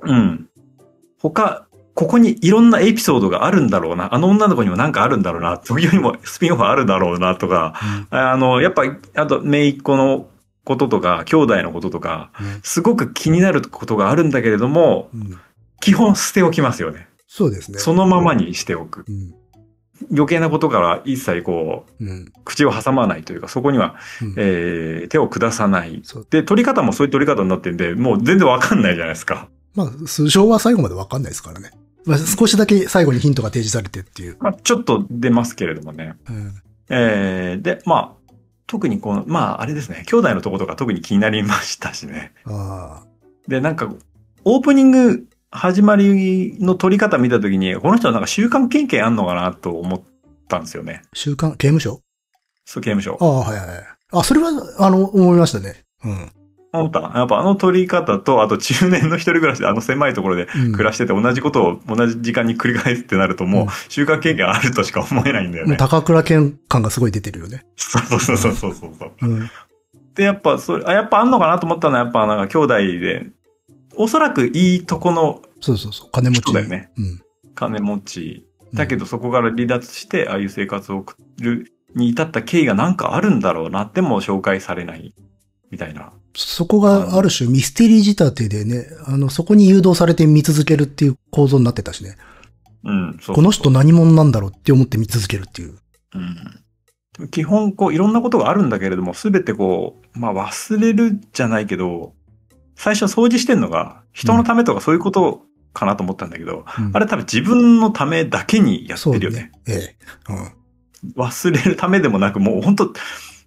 A: ここにいろんなエピソードがあるんだろうな。あの女の子にもなんかあるんだろうな。時にもスピンオフあるだろうなとか、やっぱ、あと、姪っ子のこととか、兄弟のこととか、すごく気になることがあるんだけれども、基本捨ておきますよね。
B: そうですね。
A: そのままにしておく。余計なことから一切口を挟まないというか、そこには、手を下さない。で、取り方もそういう取り方になってるんで、もう全然わかんないじゃないですか。
B: まあ、素性は最後までわかんないですからね。まあ、少しだけ最後にヒントが提示されてっていう。
A: まあ、ちょっと出ますけれどもね。で、まあ、特にまあ、あれですね、兄弟のとことか特に気になりましたしね。で、なんか、オープニング、始まりの取り方見たときに、この人はなんか週刊経験あんのかなと思ったんですよね。
B: 刑務所？
A: そう、刑務所。
B: それは、思いましたね。
A: 思った。やっぱ取り方と、あと中年の一人暮らしで狭いところで暮らしてて同じことを同じ時間に繰り返すってなるともう週刊経験あるとしか思えないんだよね。
B: もう高倉健感がすごい出てるよね。
A: そう。で、やっぱやっぱあんのかなと思ったのはやっぱなんか兄弟で、おそらくいいとこの
B: 金持ち
A: だよね。金持ち。だけどそこから離脱して、ああいう生活を送るに至った経緯がなんかあるんだろうなっても紹介されない。みたいな。
B: そこがある種ミステリー仕立てでね、そこに誘導されて見続けるっていう構造になってたしね。この人何者なんだろうって思って見続けるっていう。
A: 基本いろんなことがあるんだけれども、すべてまあ忘れるじゃないけど、最初掃除してんのが人のためとかそういうことかなと思ったんだけど、あれ多分自分のためだけにやってるよね。忘れるためでもなく、もう本当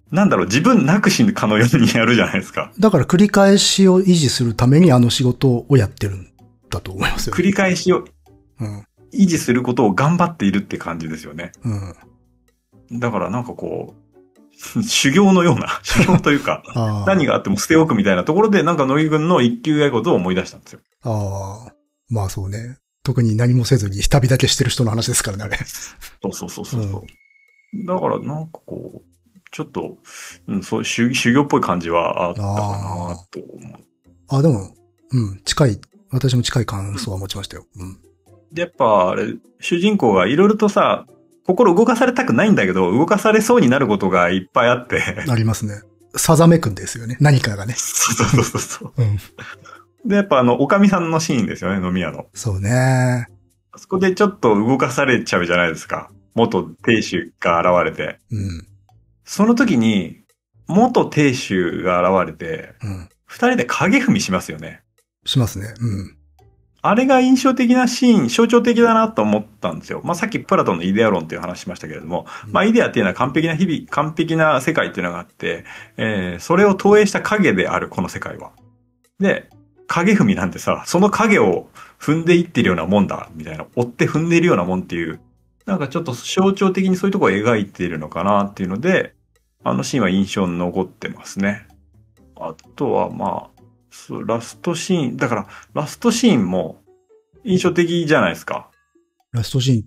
A: なんだろう、自分なくしかのようにやるじゃないですか。
B: だから繰り返しを維持するためにあの仕事をやってるんだと思いますよ。
A: 繰り返しを
B: うん。
A: 維持することを頑張っているって感じですよね。
B: うん。
A: だからなんかこう、修行のような、修行というか、何があっても捨て置くみたいなところで、なんか乃木くんの一級やことを思い出したんですよ。
B: ああ。まあそうね。特に何もせずに旅だけしてる人の話ですからね、あれ。
A: そう。だからなんかこう、ちょっと、そう修行っぽい感じはあったかなと思う。
B: でも、私も近い感想は持ちましたよ。
A: で、やっぱあれ、主人公がいろいろとさ、心動かされたくないんだけど、動かされそうになることがいっぱいあって。
B: ありますね。さざめくんですよね。何かがね。
A: そう。で、やっぱおかみさんのシーンですよね、飲み屋の。
B: そうね。
A: あそこでちょっと動かされちゃうじゃないですか。元亭主が現れて。その時に、元亭主が現れて、二人で影踏みしますよね。
B: しますね。
A: あれが印象的なシーン、象徴的だなと思ったんですよ。さっきプラトンのイデア論っていう話しましたけれども、イデアっていうのは完璧な世界っていうのがあって、それを投影した影である、この世界は。で、影踏みなんてさ、その影を踏んでいってるようなもんだ、みたいな、追って踏んでいるようなもんっていう、なんかちょっと象徴的にそういうところを描いているのかなっていうので、あのシーンは印象に残ってますね。あとはラストシーン、だからラストシーンも印象的じゃないですか。
B: ラストシーンって、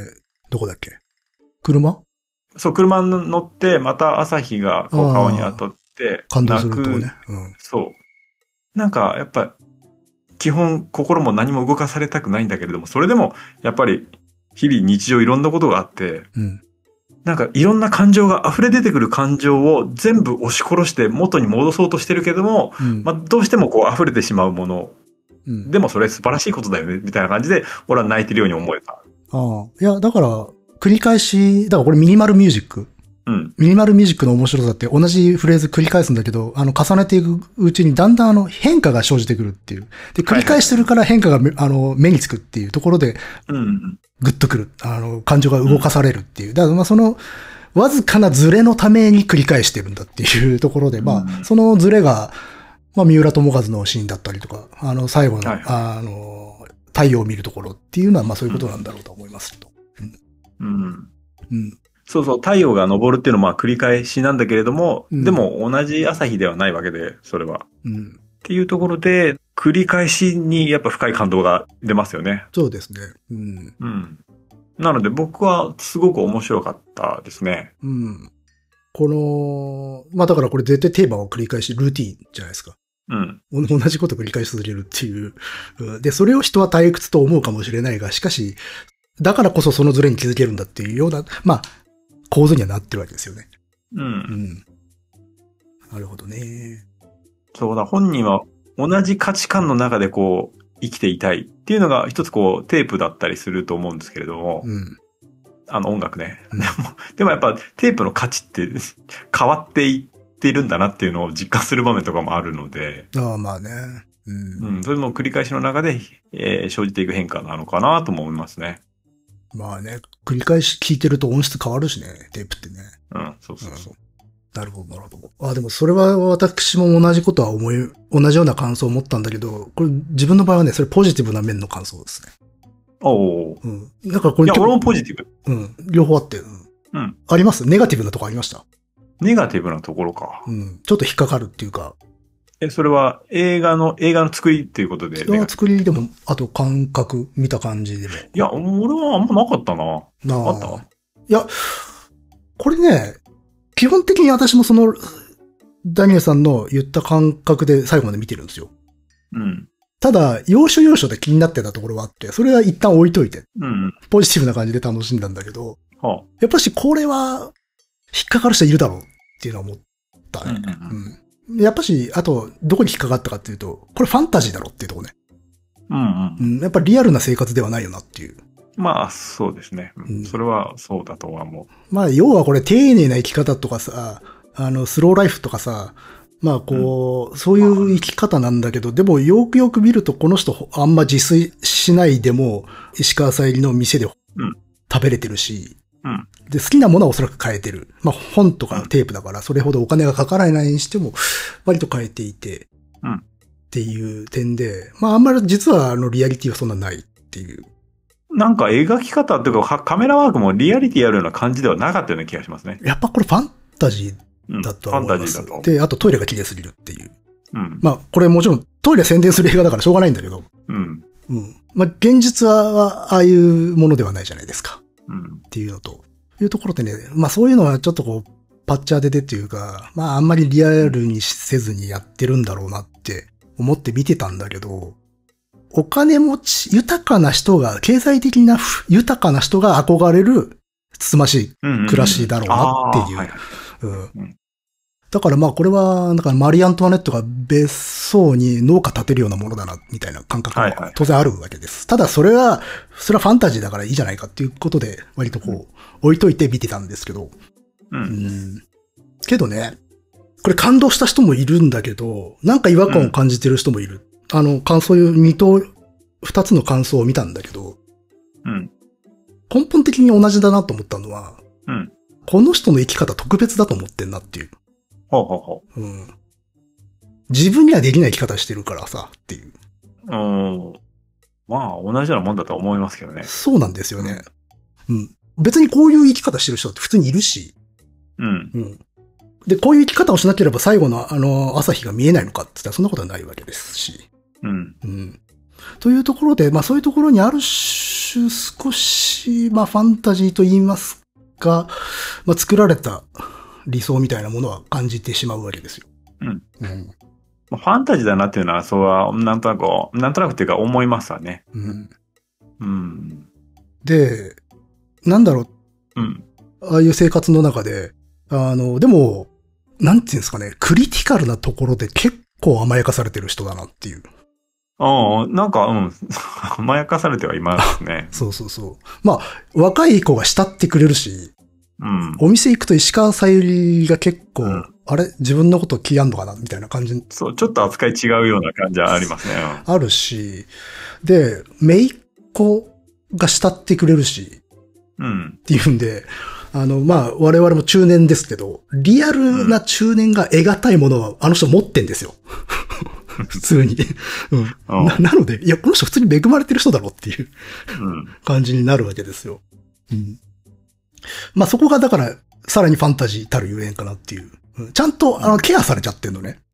B: どこだっけ？車？
A: そう、車に乗って、また朝日がこう顔に当たって、
B: 感動するとこね。
A: そう。なんか、やっぱ、基本心も何も動かされたくないんだけれども、それでも、やっぱり、日々日常いろんなことがあって、なんかいろんな感情が溢れ出てくる感情を全部押し殺して元に戻そうとしてるけども、どうしてもこう溢れてしまうもの。でもそれ素晴らしいことだよね、みたいな感じで、俺は泣いてるように思えた。
B: いや、だから、繰り返し、だからこれミニマルミュージック。ミニマルミュージックの面白さって同じフレーズ繰り返すんだけど、重ねていくうちにだんだん変化が生じてくるっていう。で、繰り返してるから変化が目につくっていうところで、グッとくる。感情が動かされるっていう。だからその、わずかなズレのために繰り返してるんだっていうところで、そのズレが、三浦友和のシーンだったりとか、最後の、太陽を見るところっていうのは、そういうことなんだろうと思いますと。
A: そう、太陽が昇るっていうのは繰り返しなんだけれども、でも同じ朝日ではないわけで、それは。っていうところで、繰り返しにやっぱ深い感動が出ますよね。
B: そうですね。
A: なので僕はすごく面白かったですね。
B: この、だからこれ絶対テーマを繰り返し、ルーティーンじゃないですか。同じこと繰り返し続けるっていう。で、それを人は退屈と思うかもしれないが、しかし、だからこそそのズレに気づけるんだっていうような、構図にはなってるわけですよね。なるほどね。
A: そうだ、本人は同じ価値観の中でこう、生きていたいっていうのが一つこう、テープだったりすると思うんですけれども、音楽ね。でもやっぱテープの価値って変わっていっているんだなっていうのを実感する場面とかもあるので。それも繰り返しの中で、生じていく変化なのかなとも思いますね。
B: 繰り返し聞いてると音質変わるしね、テープってね。
A: そう。
B: なるほど。でもそれは私も同じことは同じような感想を持ったんだけど、これ自分の場合はね、それポジティブな面の感想ですね。だからこれ。
A: いや、俺もポジティブ。
B: 両方あって。あります？ネガティブなとこありました？
A: ネガティブなところか。
B: ちょっと引っかかるっていうか。
A: それは映画の作りっていうことで。
B: 作りでも、あと感覚、見た感じでも。
A: いや、俺はあんまなかったな。あった？
B: いや、これね、基本的に私もその、ダニエルさんの言った感覚で最後まで見てるんですよ。ただ、要所要所で気になってたところはあって、それは一旦置いといて、ポジティブな感じで楽しんだんだけど、やっぱしこれは、引っかかる人いるだろうっていうのは思ったね。やっぱし、あと、どこに引っかかったかっていうと、これファンタジーだろっていうところね。やっぱりリアルな生活ではないよなっていう。
A: そうですね。それはそうだとは思
B: う。要はこれ丁寧な生き方とかさ、スローライフとかさ、そういう生き方なんだけど、でもよくよく見るとこの人あんま自炊しないでも、石川さゆりの店で食べれてるし、
A: うん。
B: で、好きなものはおそらく買えてる。まあ、本とかテープだから、それほどお金がかからないにしても、割と買えていて、
A: うん。
B: っていう点で、まあ、あんまり実はリアリティはそんなないっていう。
A: なんか描き方っていうか、カメラワークもリアリティあるような感じではなかったような気がしますね。
B: やっぱこれファンタジーだとは思います。
A: ファンタジーだと。
B: で、あとトイレが綺麗すぎるっていう。
A: うん。
B: まあ、これもちろんトイレ宣伝する映画だからしょうがないんだけど。
A: うん。
B: うん。まあ、現実はああいうものではないじゃないですか。
A: うん。
B: っていうのと。いうところでね、まあそういうのはちょっとこう、パッチ当ててっていうか、まああんまりリアルにせずにやってるんだろうなって思って見てたんだけど、お金持ち、豊かな人が、経済的な豊かな人が憧れる、つつましい暮らしだろうなっていう。だからまあこれは、だからマリー・アントワネットが別荘に農家建てるようなものだな、みたいな感覚が当然あるわけです。ただそれはファンタジーだからいいじゃないかっていうことで、割とこう、置いといて見てたんですけど。けどね、これ感動した人もいるんだけど、なんか違和感を感じてる人もいる。感想二つの感想を見たんだけど、根本的に同じだなと思ったのは、この人の生き方特別だと思ってんなっていう。自分にはできない生き方してるからさ、っていう。
A: まあ、同じようなもんだと思いますけどね。
B: そうなんですよね。別にこういう生き方してる人って普通にいるし。で、こういう生き方をしなければ最後の朝日が見えないのかって言ったらそんなことはないわけですし。というところで、まあそういうところにある種少し、まあファンタジーと言いますか、まあ作られた理想みたいなものは感じてしまうわけですよ。
A: ファンタジーだなっていうのは、そうは、なんとなくっていうか思いますわね。
B: で、なんだろう。ああいう生活の中で、でも、なんていうんですかね、クリティカルなところで結構甘やかされてる人だなっていう。
A: なんか、甘やかされてはいますね。
B: そうそうそう。まあ、若い子が慕ってくれるし、お店行くと石川さゆりが結構、あれ自分のこと気あんのかなみたいな感じ。
A: そう、ちょっと扱い違うような感じはありますね。
B: あるし、で、姪っ子が慕ってくれるし、っていうんで、まあ、我々も中年ですけど、リアルな中年が得難いものはあの人持ってんですよ。普通に。なので、いや、この人普通に恵まれてる人だろっていう感じになるわけですよ。まあそこがだから、さらにファンタジーたるゆえんかなっていう。ちゃんと、ケアされちゃってんのね。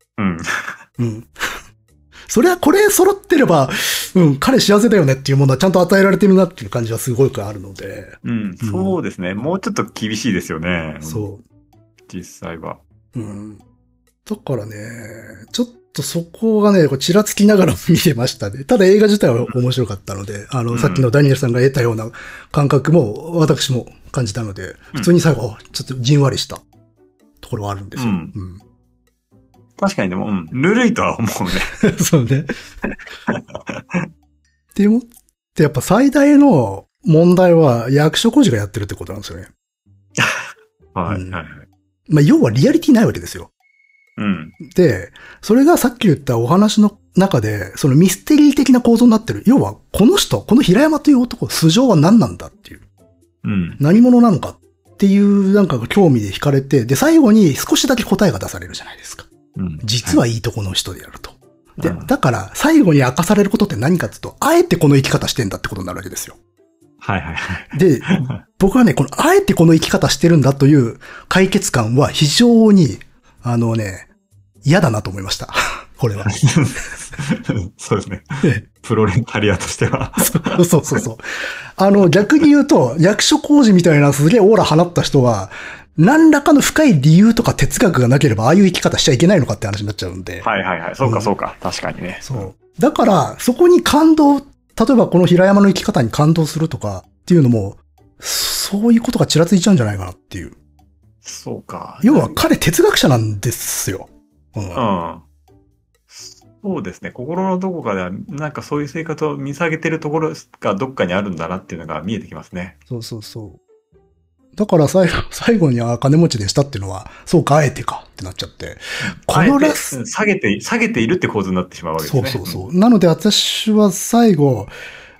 B: それはこれ揃ってれば、彼幸せだよねっていうものはちゃんと与えられてるなっていう感じはすごくあるので。
A: そうですね。もうちょっと厳しいですよね。
B: そう。
A: 実際は。
B: だからね、ちょっとそこがね、ちらつきながら見てましたね。ただ映画自体は面白かったので、さっきのダニエルさんが得たような感覚も私も感じたので、普通に最後、ちょっとじんわりしたところはあるんですよ。
A: 確かにでも、ぬるいとは思うね。
B: そうね。でもってやっぱ最大の問題は役所広司がやってるってことなんですよね。まあ要はリアリティないわけですよ。で、それがさっき言ったお話の中で、そのミステリー的な構造になってる。要は、この平山という男、素性は何なんだっていう。何者なのかっていうなんか興味で惹かれて、で、最後に少しだけ答えが出されるじゃないですか。実はいいとこの人であると。で、だから、最後に明かされることって何かっていうと、あえてこの生き方してんだってことになるわけですよ。で、僕はね、あえてこの生き方してるんだという解決感は非常に、嫌だなと思いました。これは。
A: そうですね。プロレタリアとしては。
B: そう。逆に言うと、役所広司みたいなすげえオーラ放った人は、何らかの深い理由とか哲学がなければ、ああいう生き方しちゃいけないのかって話になっちゃうんで。
A: そうか。確かにね。
B: そう。だから、そこに例えばこの平山の生き方に感動するとかっていうのも、そういうことがちらついちゃうんじゃないかなっていう。
A: そうか。
B: 要は彼哲学者なんですよ。
A: そうですね。心のどこかでは、なんかそういう生活を見下げてるところがどっかにあるんだなっていうのが見えてきますね。
B: そう。だから最後に金持ちでしたっていうのは、そうか、あえてかってなっちゃって。
A: この下げているって構図になってしまうわけですね。
B: そう。なので私は最後、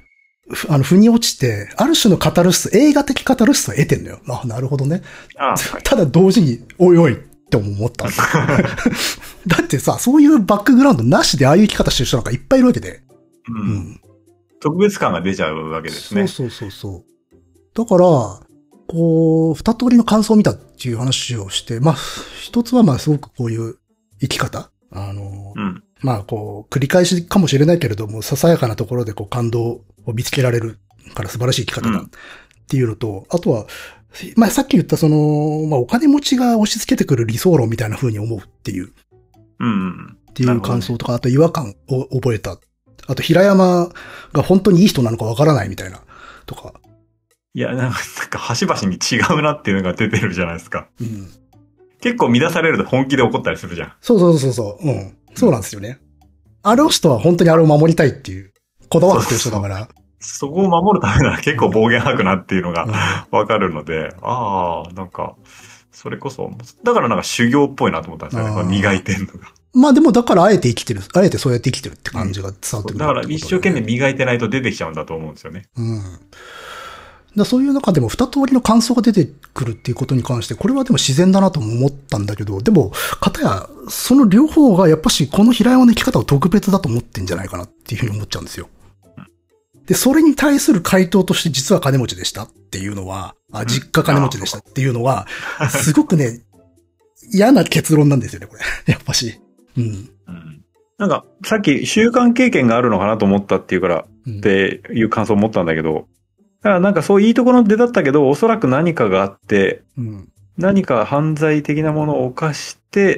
B: 腑に落ちて、ある種のカタルシス、映画的カタルシスを得てんのよ。あ、なるほどね。ただ同時に、おいおいって思ったんだ。だってさ、そういうバックグラウンドなしでああいう生き方してる人なんかいっぱいいるわけで。
A: 特別感が出ちゃうわけですね。
B: そう。だから、こう、二通りの感想を見たっていう話をして、まあ、一つはまあすごくこういう生き方まあこう、繰り返しかもしれないけれども、ささやかなところでこう感動を見つけられるから素晴らしい生き方だっていうのと、あとは、まあさっき言ったその、まあお金持ちが押し付けてくる理想論みたいな風に思うっていう。っていう感想とか、あと違和感を覚えた。あと平山が本当にいい人なのかわからないみたいな、とか。
A: いや、なんか端々に違うなっていうのが出てるじゃないですか。結構乱されると本気で怒ったりするじゃん。
B: そう。そうなんですよね。あの人は本当にあれを守りたいっていう、こだわってる人だから。
A: そこを守るためなら結構暴言吐くなっていうのがわかるので、なんか、それこそ、だからなんか修行っぽいなと思ったんですよね。磨いてんのが。ま
B: あでもだからあえて生きてる。あえてそうやって生きてるって感じが伝わってくる、
A: だから一生懸命磨いてないと出てきちゃうんだと思うんですよね。
B: そういう中でも二通りの感想が出てくるっていうことに関して、これはでも自然だなとも思ったんだけど、でも、片や、その両方がやっぱしこの平山の生き方を特別だと思ってんじゃないかなっていうふうに思っちゃうんですよ。で、それに対する回答として実は金持ちでしたっていうのは、実家金持ちでしたっていうのは、すごくね、嫌な結論なんですよね、これ。やっぱし。
A: なんか、さっき習慣経験があるのかなと思ったっていうから、っていう感想を持ったんだけど、だからなんかそういいところの出だったけど、おそらく何かがあって、何か犯罪的なものを犯して、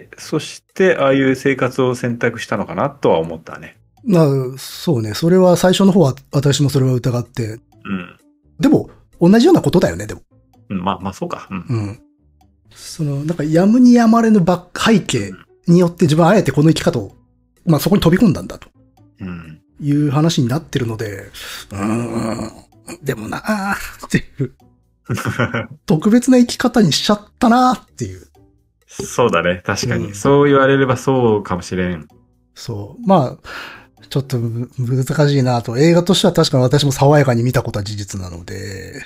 A: そしてああいう生活を選択したのかなとは思ったね。
B: そうね。それは最初の方は私もそれは疑って。でも、同じようなことだよね、でも。
A: まあそうか。
B: その、なんかやむにやまれぬ背景によって自分はあえてこの生き方を、まあそこに飛び込んだんだと。いう話になってるので、でもなーっていう。特別な生き方にしちゃったなーっていう。
A: そうだね。確かに。そう言われればそうかもしれん。
B: そう。まあ、ちょっと難しいなと。映画としては確かに私も爽やかに見たことは事実なので。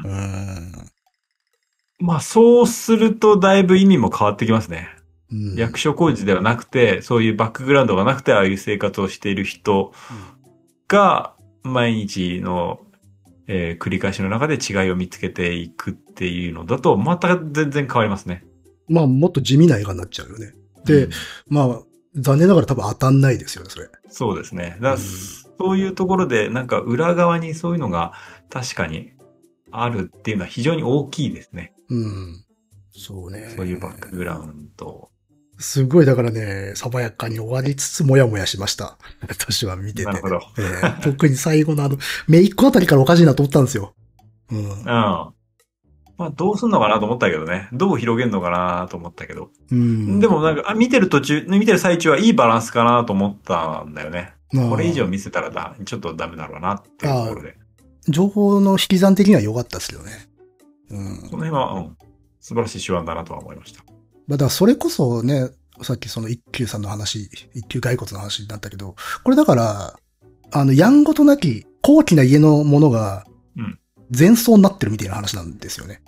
A: まあそうするとだいぶ意味も変わってきますね。役所広司ではなくて、そういうバックグラウンドがなくてああいう生活をしている人が毎日の繰り返しの中で違いを見つけていくっていうのだと、また全然変わりますね。
B: まあ、もっと地味な映画になっちゃうよね。で、まあ、残念ながら多分当たんないですよね、それ。
A: そうですね。だからそういうところで、なんか裏側にそういうのが確かにあるっていうのは非常に大きいですね。
B: そうね。
A: そういうバックグラウンド。
B: すごい、だからね、爽やかに終わりつつもやもやしました。私は見てて。
A: なるほど。
B: 特に最後のめいっ子あたりからおかしいなと思ったんですよ。
A: まあ、どうすんのかなと思ったけどね。どう広げんのかなと思ったけど。でもなんか、見てる最中はいいバランスかなと思ったんだよね。これ以上見せたらちょっとダメだろうなっていうところで。
B: 情報の引き算的には良かったですけどね。
A: その辺は、素晴らしい手腕だなとは思いました。
B: だからそれこそね、さっきその一休さんの話、一休骸骨の話になったけど、これだから、やんごとなき高貴な家のものが、前奏になってるみたいな話なんですよね。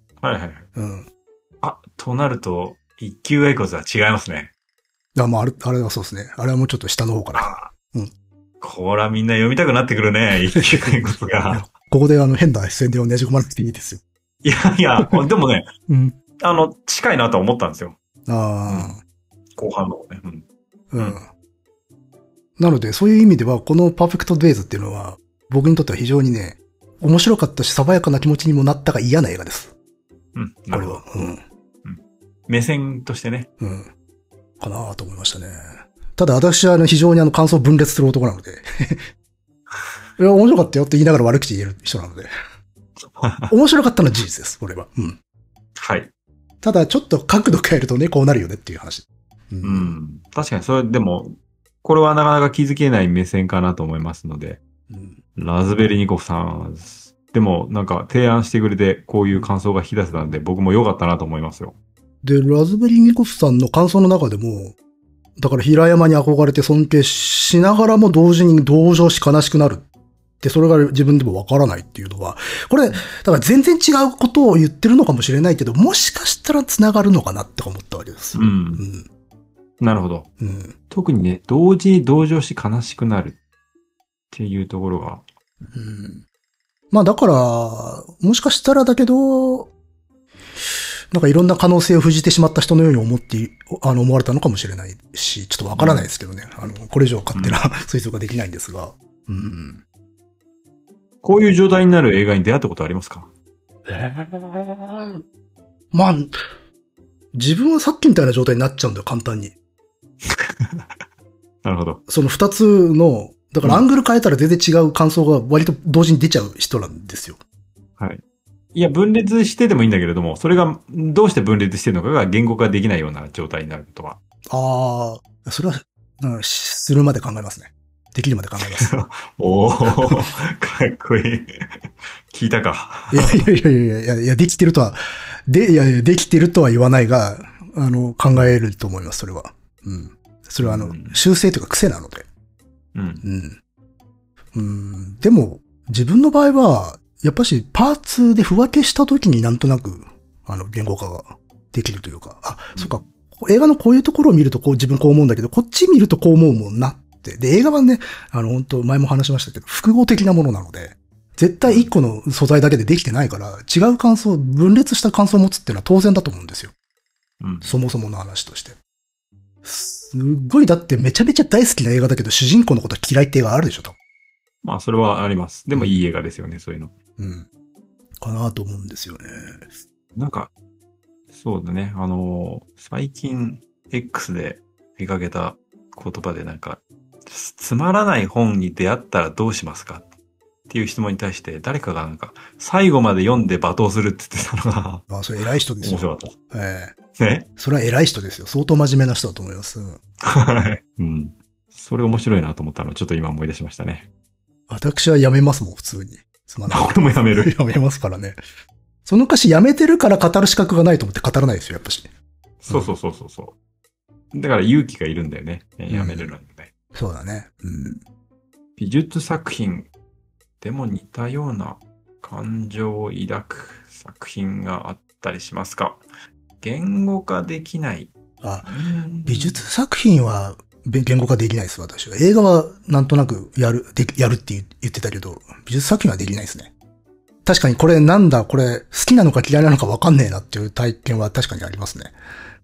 A: となると、一休骸骨は違いますね。
B: まあ、あれはそうですね。あれはもうちょっと下の方から。
A: これはみんな読みたくなってくるね、一休骸骨が。
B: ここで変な宣伝をねじ込まなくていいですよ。
A: いや、でもね、近いなと思ったんですよ。後半のね。
B: なので、そういう意味では、このパーフェクトデイズっていうのは、僕にとっては非常にね、面白かったし、爽やかな気持ちにもなったが嫌な映画です。
A: なるほど。目線としてね。
B: かなと思いましたね。ただ私は非常に感想を分裂する男なので。いや、面白かったよって言いながら悪口言える人なので。面白かったのは事実です、これは。
A: はい。
B: ただ、ちょっと角度変えるとね、こうなるよねっていう話。
A: 確かに、それでも、これはなかなか気づけない目線かなと思いますので。ラズベリニコフさん、でもなんか提案してくれて、こういう感想が引き出せたんで、僕も良かったなと思いますよ。
B: で、ラズベリニコフさんの感想の中でも、だから平山に憧れて尊敬しながらも同時に同情し悲しくなるっで、それが自分でもわからないっていうのは、これ、だから全然違うことを言ってるのかもしれないけど、もしかしたら繋がるのかなって思ったわけです。
A: なるほど。特にね、同時に同情し悲しくなるっていうところが。
B: まあだから、もしかしたらだけど、なんかいろんな可能性を封じてしまった人のように思われたのかもしれないし、ちょっとわからないですけどね。これ以上勝手な推測ができないんですが。
A: こういう状態になる映画に出会ったことありますか？
B: まあ、自分はさっきみたいな状態になっちゃうんだよ、簡単に。
A: なるほど。
B: その二つの、だからアングル変えたら全然違う感想が割と同時に出ちゃう人なんですよ。
A: はい。いや、分裂してでもいいんだけれども、それがどうして分裂してるのかが言語化できないような状態になるとは。
B: ああ、それは、するまで考えますね。できるまで考えます。
A: おー、かっこいい。聞いたか。
B: いや、できてるとは、できてるとは言わないが、考えると思います、それは。それは修正というか癖なので。でも、自分の場合は、やっぱしパーツで不分けした時になんとなく、言語化ができるというか、そっか、映画のこういうところを見ると自分こう思うんだけど、こっち見るとこう思うもんなって。で、映画はね、本当前も話しましたけど、複合的なものなので、絶対一個の素材だけでできてないから、違う感想、分裂した感想を持つっていうのは当然だと思うんですよ。そもそもの話として。すっごい、だってめちゃめちゃ大好きな映画だけど、主人公のこと嫌いって映画あるでしょ、多分。
A: まあ、それはあります。でもいい映画ですよね、そういうの。
B: かなと思うんですよね。
A: なんか、そうだね。最近 X で見かけた言葉でなんか、つまらない本に出会ったらどうしますかっていう質問に対して誰かがなんか、最後まで読んで罵倒するって言ってたのが。
B: それ偉い人ですよ。
A: 面白かった。
B: ね。それは偉い人ですよ。相当真面目な人だと思います。
A: はい。それ面白いなと思ったのをちょっと今思い出しましたね。
B: 私はやめますもん、普通に。つまんない。
A: 俺もやめる。
B: やめますからね。その歌詞やめてるから語る資格がないと思って語らないですよ、やっぱし。
A: そう。だから勇気がいるんだよね。やめるのにね。
B: そうだね。
A: 美術作品でも似たような感情を抱く作品があったりしますか？言語化できない。
B: 美術作品は言語化できないです、私は。映画はなんとなくやるって言ってたけど、美術作品はできないですね。確かにこれなんだ、これ好きなのか嫌いなのか分かんねえなっていう体験は確かにありますね。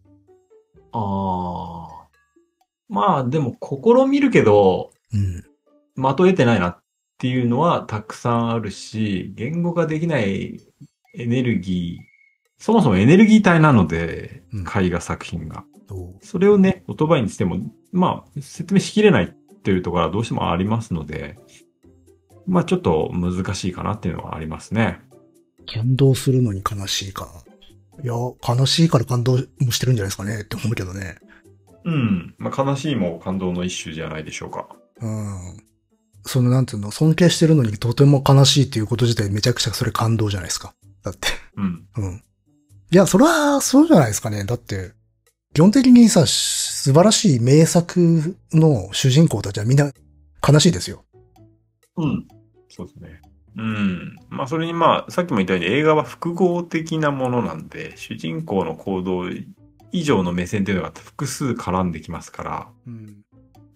A: まあでも試みるけど、的得てないなっていうのはたくさんあるし、言語化できないエネルギー、そもそもエネルギー体なので、絵画作品が。それをね、言葉にしても、まあ説明しきれないっていうところはどうしてもありますので、まあちょっと難しいかなっていうのはありますね。
B: 感動するのに悲しいか。いや、悲しいから感動もしてるんじゃないですかねって思うけどね。
A: まあ悲しいも感動の一種じゃないでしょうか。
B: なんていうの、尊敬してるのにとても悲しいっていうこと自体めちゃくちゃそれ感動じゃないですか。だって。いや、それはそうじゃないですかね。だって、基本的にさ、素晴らしい名作の主人公たちはみんな悲しいですよ。
A: そうですね。まあそれにさっきも言ったように映画は複合的なものなんで、主人公の行動以上の目線っていうのが複数絡んできますから、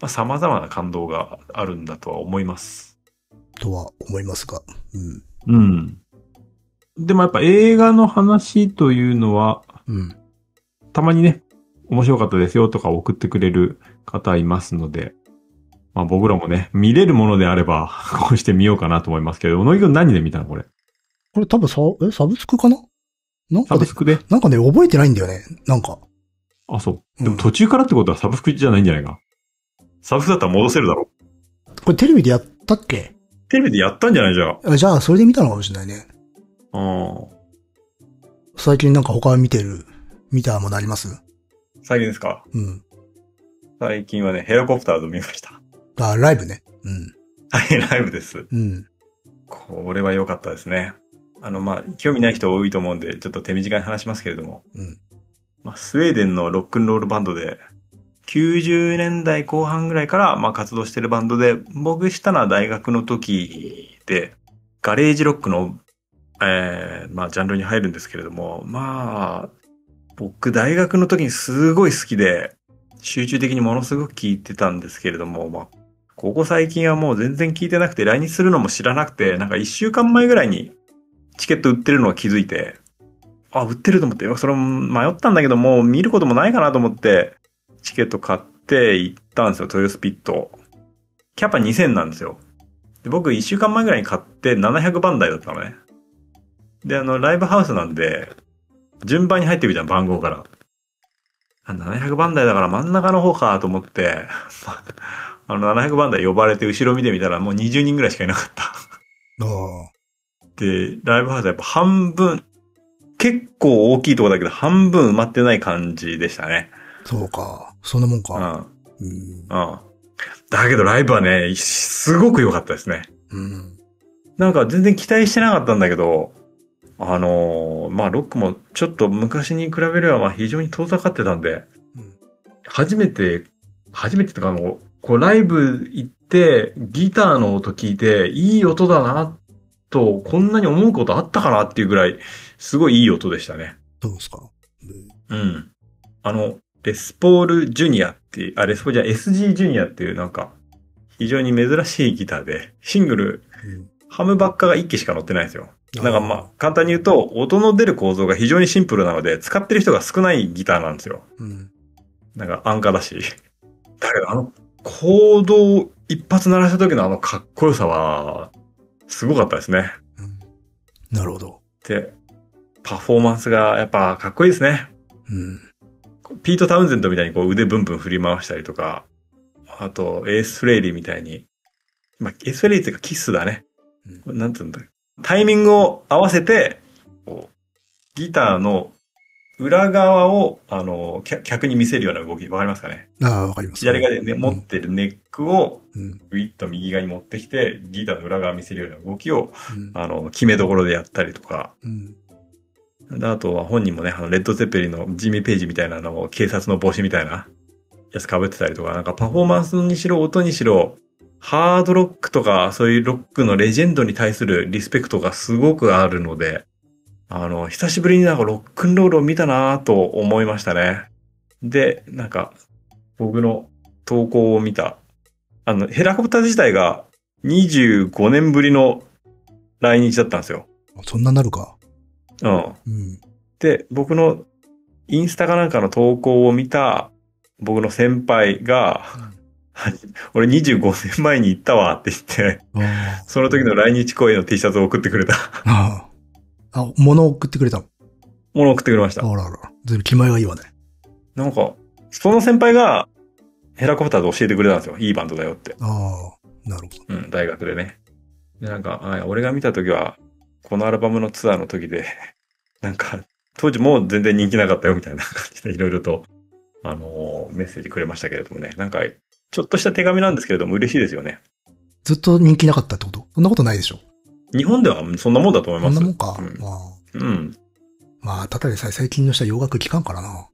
A: 様々な感動があるんだとは思います。
B: とは思いますが。
A: でもやっぱ映画の話というのは、たまにね、面白かったですよとか送ってくれる方いますので、まあ僕らもね、見れるものであれば、こうして見ようかなと思いますけど、小野木くん何で見たのこれ。
B: これ多分サブスクかな
A: サブスクで
B: なんかね、覚えてないんだよね。なんか。
A: そう。でも途中からってことはサブスクじゃないんじゃないか。サブスクだったら戻せるだろ。
B: これテレビでやったっけ？
A: テレビでやったんじゃないじゃあ。
B: じゃあ、それで見たのかもしれないね。最近なんか他見たものあります？
A: 最近ですか？最近はね、ヘラコプターズを見ました。
B: ライブね。
A: はい、ライブです。これは良かったですね。興味ない人多いと思うんで、ちょっと手短に話しますけれども。スウェーデンのロックンロールバンドで、 90年代後半ぐらいから、まあ活動してるバンドで、僕したのは大学の時で、ガレージロックの、まあジャンルに入るんですけれども、まあ、僕大学の時にすごい好きで、集中的にものすごく聴いてたんですけれども、まあ、ここ最近はもう全然聴いてなくて、来日するのも知らなくて、なんか1週間前ぐらいにチケット売ってるのを気づいて、あ、売ってると思って、それ迷ったんだけども、見ることもないかなと思って、チケット買って行ったんですよ、豊洲ピット。キャパ2000なんですよ。で僕1週間前ぐらいに買って700番台だったのね。で、ライブハウスなんで、順番に入っていくじゃん、番号から。700番台だから真ん中の方かと思って、700番台呼ばれて後ろ見てみたらもう20人ぐらいしかいなかった。
B: ああ。
A: で、ライブハウスはやっぱ半分、結構大きいとこだけど半分埋まってない感じでしたね。
B: そうか。そんなもんか。
A: うん。うん。だけどライブはね、すごく良かったですね。
B: うん。
A: なんか全然期待してなかったんだけど、まあ、ロックもちょっと昔に比べればまあ非常に遠ざかってたんで、
B: うん、
A: 初めてとかこうライブ行ってギターの音聞いていい音だなと、こんなに思うことあったかなっていうぐらい、すごいいい音でしたね。
B: そうですか。
A: うん。レスポールジュニアっていう、レスポールじゃ SG ジュニアっていうなんか、非常に珍しいギターで、シングル、ハムバッカが1機しか乗ってないんですよ。なんかまあ、簡単に言うと、音の出る構造が非常にシンプルなので、使ってる人が少ないギターなんですよ。
B: うん、
A: なんか安価だし。だけどコードを一発鳴らした時のかっこよさは、すごかったですね。
B: なるほど。
A: で、パフォーマンスがやっぱかっこいいですね。
B: うん、
A: ピート・タウンゼントみたいにこう腕ブンブン振り回したりとか、あと、エース・フレイリーみたいに、まあ、エース・フレイリーっていうかキスだね。なんて言うんだ。タイミングを合わせて、こうギターの裏側を、客に見せるような動き、わかりますかね？
B: わかります。
A: 左側でね、持ってるネックを、グイッと右側に持ってきて、ギターの裏側見せるような動きを、決めどころでやったりとか、であとは本人もね、レッド・ゼッペリンのジミー・ペイジみたいな警察の帽子みたいなやつ被ってたりとか、なんかパフォーマンスにしろ、音にしろ、ハードロックとか、そういうロックのレジェンドに対するリスペクトがすごくあるので、久しぶりになんかロックンロールを見たなぁと思いましたね。で、なんか、僕の投稿を見た、ヘラコプター自体が25年ぶりの来日だったんですよ。
B: そんななるか。
A: うん。で、僕のインスタかなんかの投稿を見た僕の先輩が、俺25年前に行ったわって言って、その時の来日公演の T シャツを送ってくれた。
B: 物を送ってくれたの？
A: 物を送ってくれました。
B: あらら。ずいぶん気前がいいわね。
A: なんか、その先輩がヘラコプターで教えてくれたんですよ。いいバンドだよって。
B: なるほど。
A: 大学でね。で、なんか、俺が見た時は、このアルバムのツアーの時で、なんか、当時もう全然人気なかったよみたいな感じでいろいろと、メッセージくれましたけれどもね。なんか、ちょっとした手紙なんですけれども嬉しいですよね。
B: ずっと人気なかったってこと？そんなことないでしょ。
A: 日本ではそんなもんだと思います。
B: そんなもんか。まあ、ただでさえ最近の人は洋楽聴かんからな。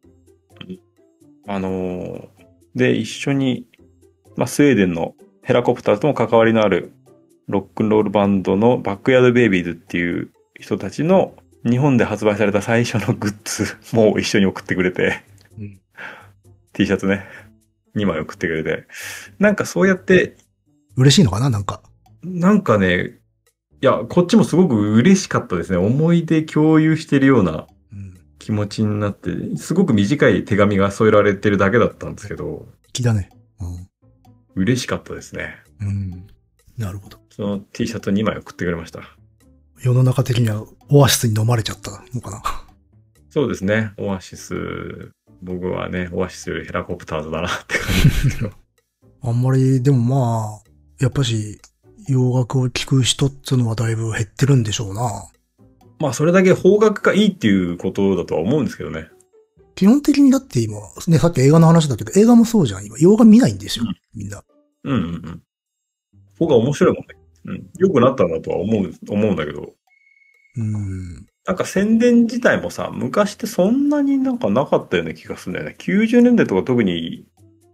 A: で、一緒に、まあ、スウェーデンのヘラコプターとも関わりのあるロックンロールバンドのバックヤードベイビーズっていう人たちの日本で発売された最初のグッズも一緒に送ってくれて、T シャツね、2枚送ってくれて、なんかそうやって、
B: 嬉しいのかななんか。
A: なんかね、いや、こっちもすごく嬉しかったですね。思い出共有してるような気持ちになって、すごく短い手紙が添えられてるだけだったんですけど。
B: 気だね。
A: 嬉しかったですね。
B: なるほど。
A: その T シャツ2枚送ってくれました。
B: 世の中的にはオアシスに飲まれちゃったのかな。
A: そうですね。オアシス、僕はね、オアシスよりヘラコプターズだなって感じですけど。
B: あんまり、でもまあ、やっぱし、洋楽を聴く人っていうのはだいぶ減ってるんでしょうな。
A: まあそれだけ邦楽がいいっていうことだとは思うんですけどね。
B: 基本的にだって今、ね、さっき映画の話だけど、映画もそうじゃん。今、洋画見ないんですよ、みんな。
A: 僕は面白いもんね。良くなったんだとは思うんだけど。なんか宣伝自体もさ、昔ってそんなになんかなかったような気がするんだよね。90年代とか特に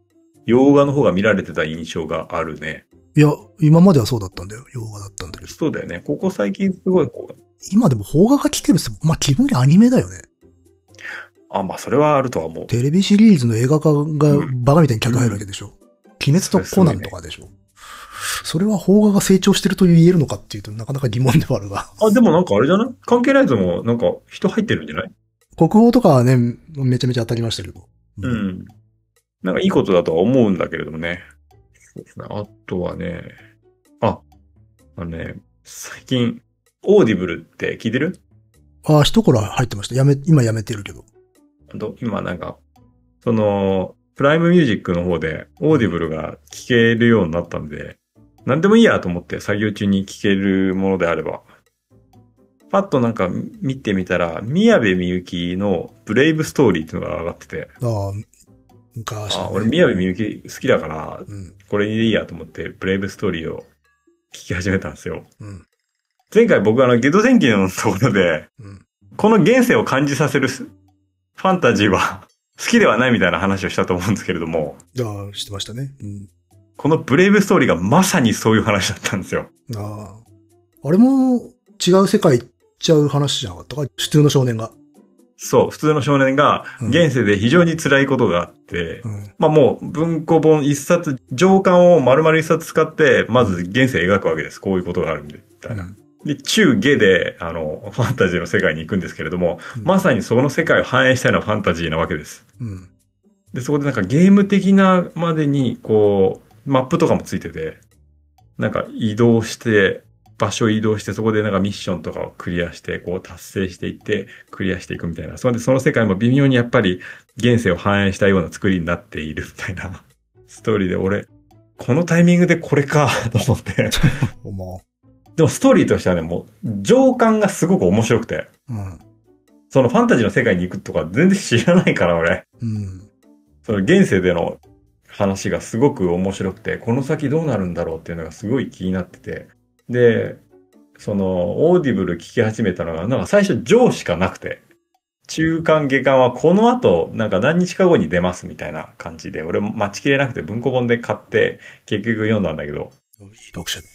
A: 洋画の方が見られてた印象があるね。
B: いや、今まではそうだったんだよ。洋画だったんだけど。
A: そうだよね。ここ最近すごい
B: 今でも邦画が来てるっす。まあ、基本的にアニメだよね。
A: まあそれはあるとは思う。
B: テレビシリーズの映画化がバカみたいに客入るわけでしょ。鬼滅とコナンとかでしょ。それは邦画が成長してると言えるのかっていうとなかなか疑問ではあるが。
A: でもなんかあれじゃない関係ないともなんか人入ってるんじゃない？
B: 国宝とかはね、めちゃめちゃ当たりましたけど。
A: うん。なんかいいことだとは思うんだけれどもね。あとはね、最近、オーディブルって聞いてる？
B: 一頃入ってました。今やめてるけど。
A: 今なんか、プライムミュージックの方で、オーディブルが聞けるようになったんで、なんでもいいやと思って作業中に聞けるものであれば、パッとなんか見てみたら、宮部みゆきのブレイブストーリーっていうのが上がってて、
B: 昔、ね。
A: 俺宮部みゆき好きだから、
B: うん、
A: これでいいやと思ってブレイブストーリーを聞き始めたんですよ。
B: うん、
A: 前回僕ゲド戦記のところで、この現世を感じさせるファンタジーは好きではないみたいな話をしたと思うんですけれども。
B: してましたね。
A: このブレイブストーリーがまさにそういう話だったんですよ。
B: あれも違う世界行っちゃう話じゃなかったか？普通の少年が。
A: そう、普通の少年が現世で非常に辛いことがあって、もう文庫本一冊、上巻を丸々一冊使って、まず現世描くわけです。こういうことがあるみたいな。で、中下で、ファンタジーの世界に行くんですけれども、まさにその世界を反映したようなファンタジーなわけです。で、そこでなんかゲーム的なまでに、マップとかもついてて、なんか場所移動して、そこでなんかミッションとかをクリアして、達成していって、クリアしていくみたいな。その世界も微妙にやっぱり現世を反映したような作りになっているみたいなストーリーで、俺、このタイミングでこれか、と思って。でもストーリーとしてはね、もう、情感がすごく面白くて。そのファンタジーの世界に行くとか全然知らないから、俺。その現世での話がすごく面白くて、この先どうなるんだろうっていうのがすごい気になってて。で、オーディブル聞き始めたのが、なんか最初上しかなくて、中間下巻はこの後、なんか何日か後に出ますみたいな感じで、俺も待ちきれなくて文庫本で買って、結局読んだんだけど。
B: 読者。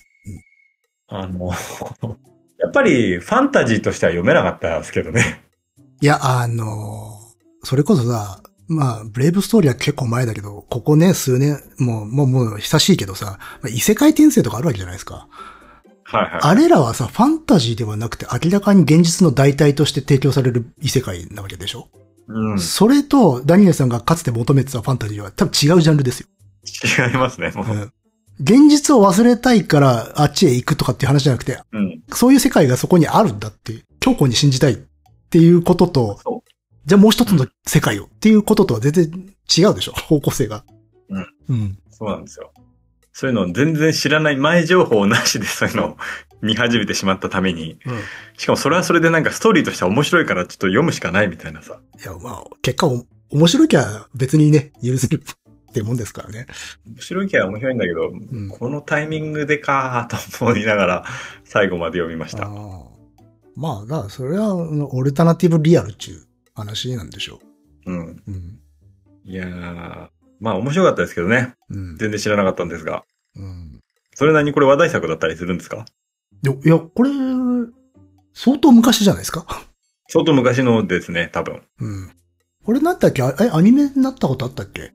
A: やっぱりファンタジーとしては読めなかったんですけどね。
B: いや、それこそさ、ブレイブストーリーは結構前だけど、ここね、数年、もう久しいけどさ、異世界転生とかあるわけじゃないですか。
A: はいはい。
B: あれらはさ、ファンタジーではなくて明らかに現実の代替として提供される異世界なわけでしょ？それと、ダニエルさんがかつて求めてたファンタジーは多分違うジャンルですよ。
A: 違いますね、もう。
B: 現実を忘れたいからあっちへ行くとかっていう話じゃなくて、そういう世界がそこにあるんだって、強固に信じたいっていうことと、じゃあもう一つの世界をっていうこととは全然違うでしょ、方向性が。
A: そうなんですよ。そういうのを全然知らない前情報なしでそういうのを見始めてしまったために、しかもそれはそれでなんかストーリーとしては面白いからちょっと読むしかないみたいなさ。
B: いや、結果面白きゃ別にね、許せるってもんですからね。
A: 面白いきゃ面白いんだけど、このタイミングでかーと思いながら最後まで読みました。
B: だからそれはオルタナティブリアルっていう話なんでしょう。
A: いやー、面白かったですけどね。全然知らなかったんですが。それなりにこれ話題作だったりするんですか？
B: いや、これ、相当昔じゃないですか？
A: 相当昔のですね、多分。
B: これなんだっけ？アニメになったことあったっけ？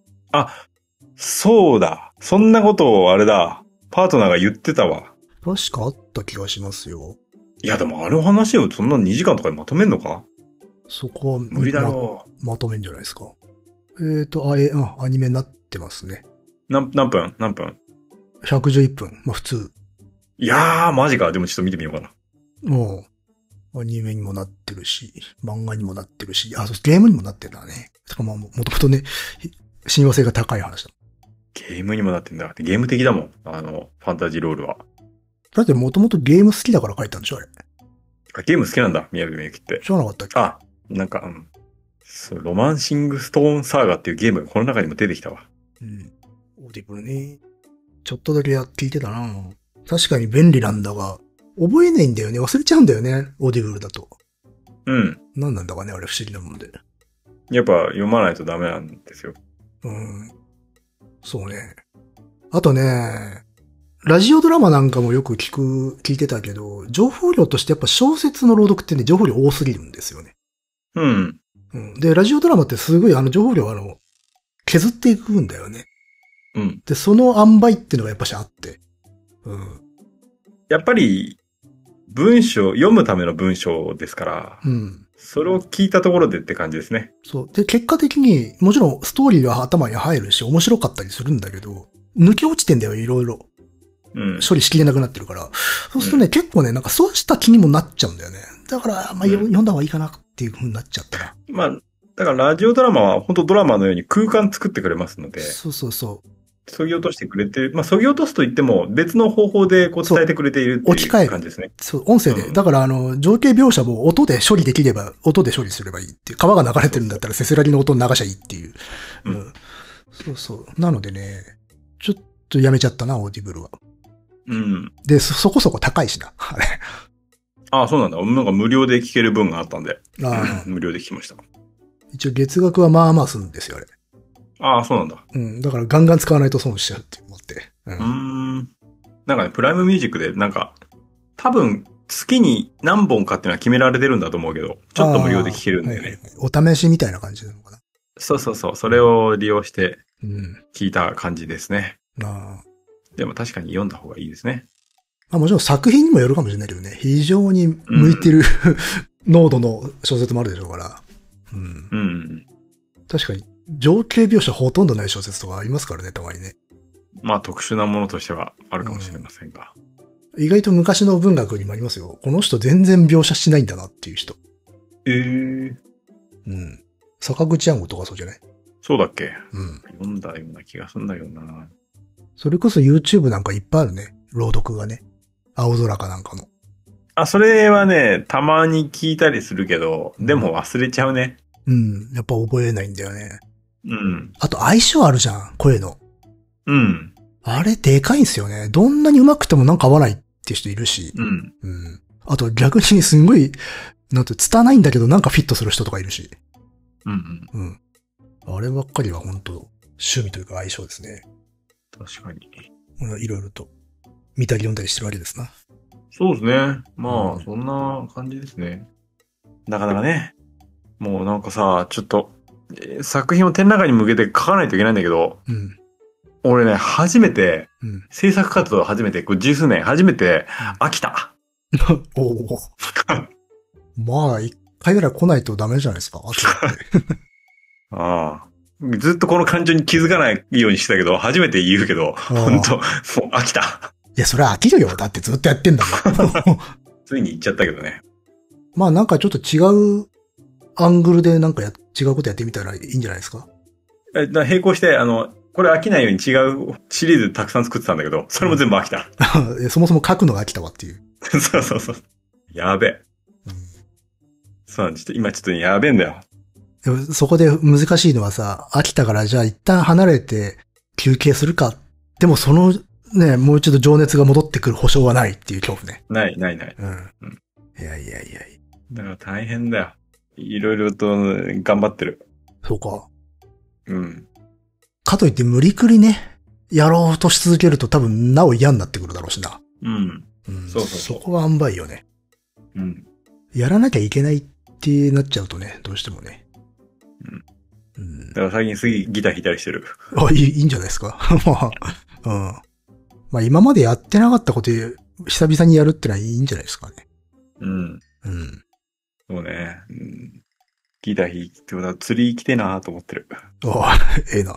A: そうだ。そんなことをあれだ。パートナーが言ってたわ。
B: 確かあった気がしますよ。
A: いや、でもあの話をそんな2時間とかでまとめんのか？
B: そこは、
A: 無理だろ
B: う。まとめんじゃないですか。アニメになってますね。
A: 何分
B: ?111 分。普通。
A: いやー、マジか。でもちょっと見てみようかな。
B: もう、アニメにもなってるし、漫画にもなってるし、ゲームにもなってるんだね。もともとね、親和性が高い話だ。
A: ゲームにもなってんだ。ゲーム的だもん。ファンタジーロールは。
B: だってもともとゲーム好きだから書いたんでしょ、あれ。
A: ゲーム好きなんだ、宮部みゆきって。
B: 知らなかったっけ？
A: なんか、ロマンシングストーンサーガっていうゲームがこの中にも出てきたわ。
B: オーディブルね。ちょっとだけ聞いてたな。確かに便利なんだが、覚えないんだよね。忘れちゃうんだよね、オーディブルだと。何なんだかね、あれ不思議なもんで。
A: やっぱ読まないとダメなんですよ。
B: そうね。あとね、ラジオドラマなんかもよく聞いてたけど、情報量としてやっぱ小説の朗読ってね、情報量多すぎるんですよね。
A: うん。
B: うん。で、ラジオドラマってすごい情報量削っていくんだよね。
A: うん。
B: で、その塩梅っていうのがやっぱしあって。うん。
A: やっぱり、読むための文章ですから、
B: うん。
A: それを聞いたところでって感じですね。
B: そう。で、結果的に、もちろんストーリーは頭に入るし、面白かったりするんだけど、抜け落ちてんだよ、いろいろ。
A: うん。
B: 処理しきれなくなってるから。そうするとね、結構ね、なんかそうした気にもなっちゃうんだよね。だから、読んだ方がいいかなっていう風になっちゃったら。
A: まあ、だからラジオドラマは本当ドラマのように空間作ってくれますので。
B: そうそうそう。
A: 削ぎ落としてくれて、まあ、削ぎ落とすと言っても別の方法でこう伝えてくれているっていう感じですね。
B: そう、音声で。だから情景描写も音で処理できれば、音で処理すればいいっていう。川が流れてるんだったらせせらぎの音を流しゃいいっていう。うん。そうそう。なのでね、ちょっとやめちゃったな、オーディブルは。
A: うん。
B: で、そこそこ高いしな、あれ。
A: ああ、そうなんだ。なんか無料で聞ける分があったんで。無料で聞きました。
B: 一応月額はまあまあするんですよ、あれ。
A: ああ、そうなんだ。
B: うん。だからガンガン使わないと損しちゃうって思って。
A: なんかね、プライムミュージックでなんか、多分月に何本かっていうのは決められてるんだと思うけど、ちょっと無料で聞けるんでね。はいはい
B: はい、お試しみたいな感じなのかな。
A: そうそうそう。それを利用して聞いた感じですね。でも確かに読んだ方がいいですね。
B: まあもちろん作品にもよるかもしれないけどね。非常に向いてる、濃度の小説もあるでしょうから。確かに、情景描写ほとんどない小説とかありますからね、たまにね。
A: まあ特殊なものとしてはあるかもしれませんが。
B: 意外と昔の文学にもありますよ。この人全然描写しないんだなっていう人。坂口安吾とかそうじゃない？
A: そうだっけ？読んだような気がするんだよな。
B: それこそ YouTube なんかいっぱいあるね。朗読がね。青空かなんかの。
A: あ、それはね、たまに聞いたりするけど、でも忘れちゃうね。
B: やっぱ覚えないんだよね。
A: あ
B: と相性あるじゃん、声の。
A: あ
B: れでかいんすよね。どんなに上手くてもなんか合わないって人いるし。あと逆にすんごい、なんて、拙いんだけどなんかフィットする人とかいるし。あればっかりは本当趣味というか相性ですね。
A: 確かに。
B: いろいろと見たり読んだりしてるわけですな。
A: そうですね。まあ、そんな感じですね。なかなかね。もうなんかさ、ちょっと、作品を展覧会に向けて書かないといけないんだけど、俺ね、初めて、制作活動初めて、十数年初めて飽きた。
B: まあ、一回ぐらい来ないとダメじゃないですか、飽きたって。
A: ああ。ずっとこの感情に気づかないようにしてたけど、初めて言うけど、本当もう飽きた。
B: いや、それは飽きるよ。だってずっとやってんだもん。
A: ついに言っちゃったけどね。
B: まあなんかちょっと違うアングルでなんか違うことやってみたらいいんじゃないですか？
A: 並行して、これ飽きないように違うシリーズたくさん作ってたんだけど、それも全部飽きた。
B: そもそも書くのが飽きたわっていう。
A: そうそうそう。やべえ。そうなんです。今ちょっとやべえんだよ。
B: でもそこで難しいのはさ、飽きたからじゃあ一旦離れて休憩するか。でもそのね、もう一度情熱が戻ってくる保証はないっていう恐怖ね。
A: ない。いや。だから大変だよ。いろいろと頑張ってる。
B: そうか。かといって無理くりね、やろうとし続けると多分なお嫌になってくるだろうしな。そう。そこは塩梅よね。やらなきゃいけないってなっちゃうとね、どうしてもね。
A: だから最近ギター弾いたりしてる。
B: いいんじゃないですか。まあ今までやってなかったこと久々にやるってのはいいんじゃないですかね。
A: そうね。ギター弾いてことは釣り来てなと思ってる。
B: ええな。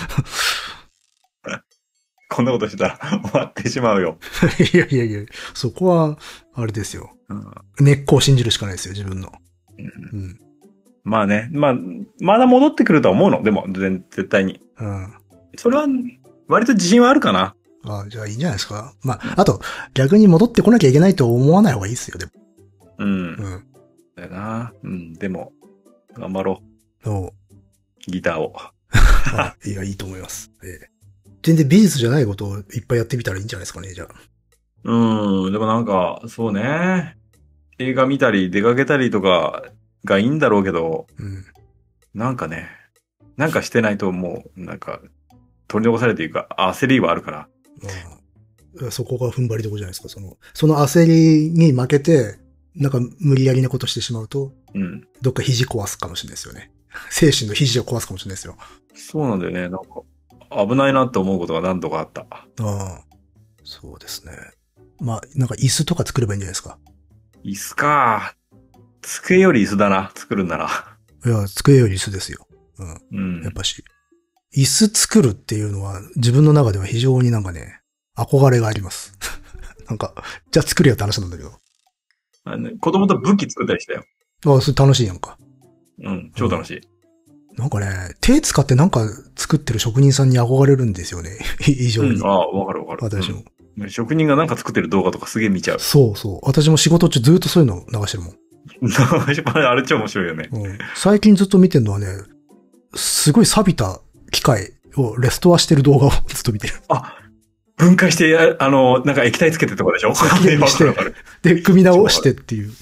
A: こんなことしてたら終わってしまうよ。
B: いや、そこは、あれですよ。根っこを信じるしかないですよ、自分の。
A: まあね。まだ戻ってくるとは思うの。でも、絶対に。それは、割と自信はあるかな。
B: じゃあいいんじゃないですか。まあ、あと、逆に戻ってこなきゃいけないと思わない方がいいですよ、でも。
A: だよな。でも、頑張ろ
B: う。
A: ギターを。
B: いや、いいと思います。全然美術じゃないことをいっぱいやってみたらいいんじゃないですかね、じゃあ。
A: でもなんか、そうね。映画見たり出かけたりとかがいいんだろうけど、なんかね、なんかしてないともう、なんか、 取り残されるというか、焦りはあるから。
B: そこが踏ん張りどころじゃないですか。その焦りに負けて、なんか無理やりなことしてしまうと、どっか肘壊すかもしれないですよね。精神の肘を壊すかもしれないですよ。
A: そうなんだよね。なんか、危ないなって思うことが何度かあった。
B: そうですね。まあ、なんか椅子とか作ればいいんじゃないですか。
A: 椅子か。机より椅子だな、作るんなら。
B: いや、机より椅子ですよ。やっぱし。椅子作るっていうのは自分の中では非常になんかね、憧れがあります。なんか、じゃあ作れよって話なんだけど。
A: 子供と武器作ったりしたよ。
B: それ楽しいやんか。
A: 超楽しい。
B: なんかね、手使ってなんか作ってる職人さんに憧れるんですよね。異常に。
A: わかる。
B: 私も。
A: 職人がなんか作ってる動画とかすげえ見ちゃう。
B: そう。私も仕事中ずっとそういうの流してるもん。
A: あれ超面白いよね。
B: 最近ずっと見てるのはね、すごい錆びた機械をレストアしてる動画をずっと見てる。
A: 分解して、なんか液体つけてとかでしょ？
B: きれいにして、で、組み直してっていう。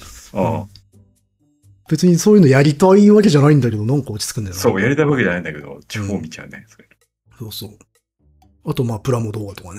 B: 別にそういうのやりたいわけじゃないんだけど、なんか落ち着くんだよね。
A: そう、やりたいわけじゃないんだけど、超見ちゃうね。
B: そう。あと、まあ、プラモ動画とかね。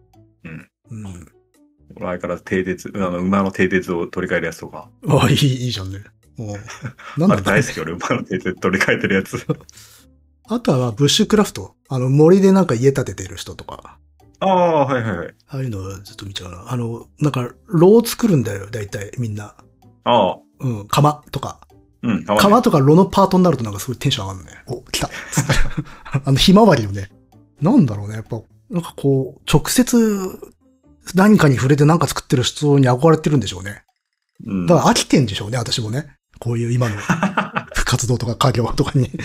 A: 前から馬の蹄鉄を取り替えるやつとか。
B: いいじゃんね。
A: なんだ大好き俺、馬の蹄鉄取り替えてるやつ。
B: あとは、ブッシュクラフト。森でなんか家建ててる人とか。
A: はい。
B: ああいうのずっと見ちゃうな。なんか、炉を作るんだよ、大体、みんな。釜とか。釜とか炉のパートになるとなんかすごいテンション上がるね。来た。ひまわりよね。なんだろうね、やっぱ、なんかこう、直接、何かに触れて何か作ってる人に憧れてるんでしょうね。だから飽きてんでしょうね、私もね。こういう今の活動とか家業とかに。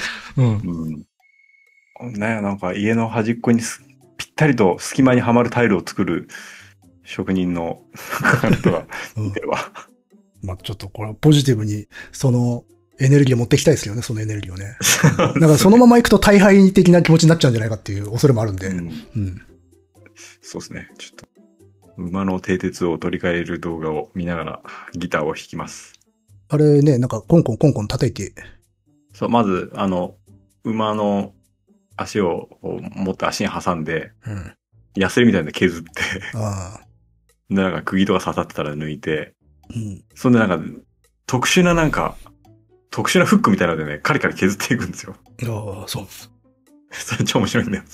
A: なんか家の端っこにぴったりと隙間にはまるタイルを作る職人の人が見てるわ。
B: まあちょっとこれポジティブにそのエネルギーを持っていきたいですよね、そのエネルギーをね。だからそのまま行くと大敗的な気持ちになっちゃうんじゃないかっていう恐れもあるんで。
A: そうですね。ちょっと馬の蹄鉄を取り替える動画を見ながらギターを弾きます。
B: あれね、なんかコンコン叩いて。
A: そう、まず馬の足を持って足に挟んで、ヤスリみたいなの削って、で、なんか釘とか刺さってたら抜いて、そんでなんか、特殊なフックみたいなのでね、カリカリ削っていくんですよ。
B: そう。
A: それ超面白いんだよ。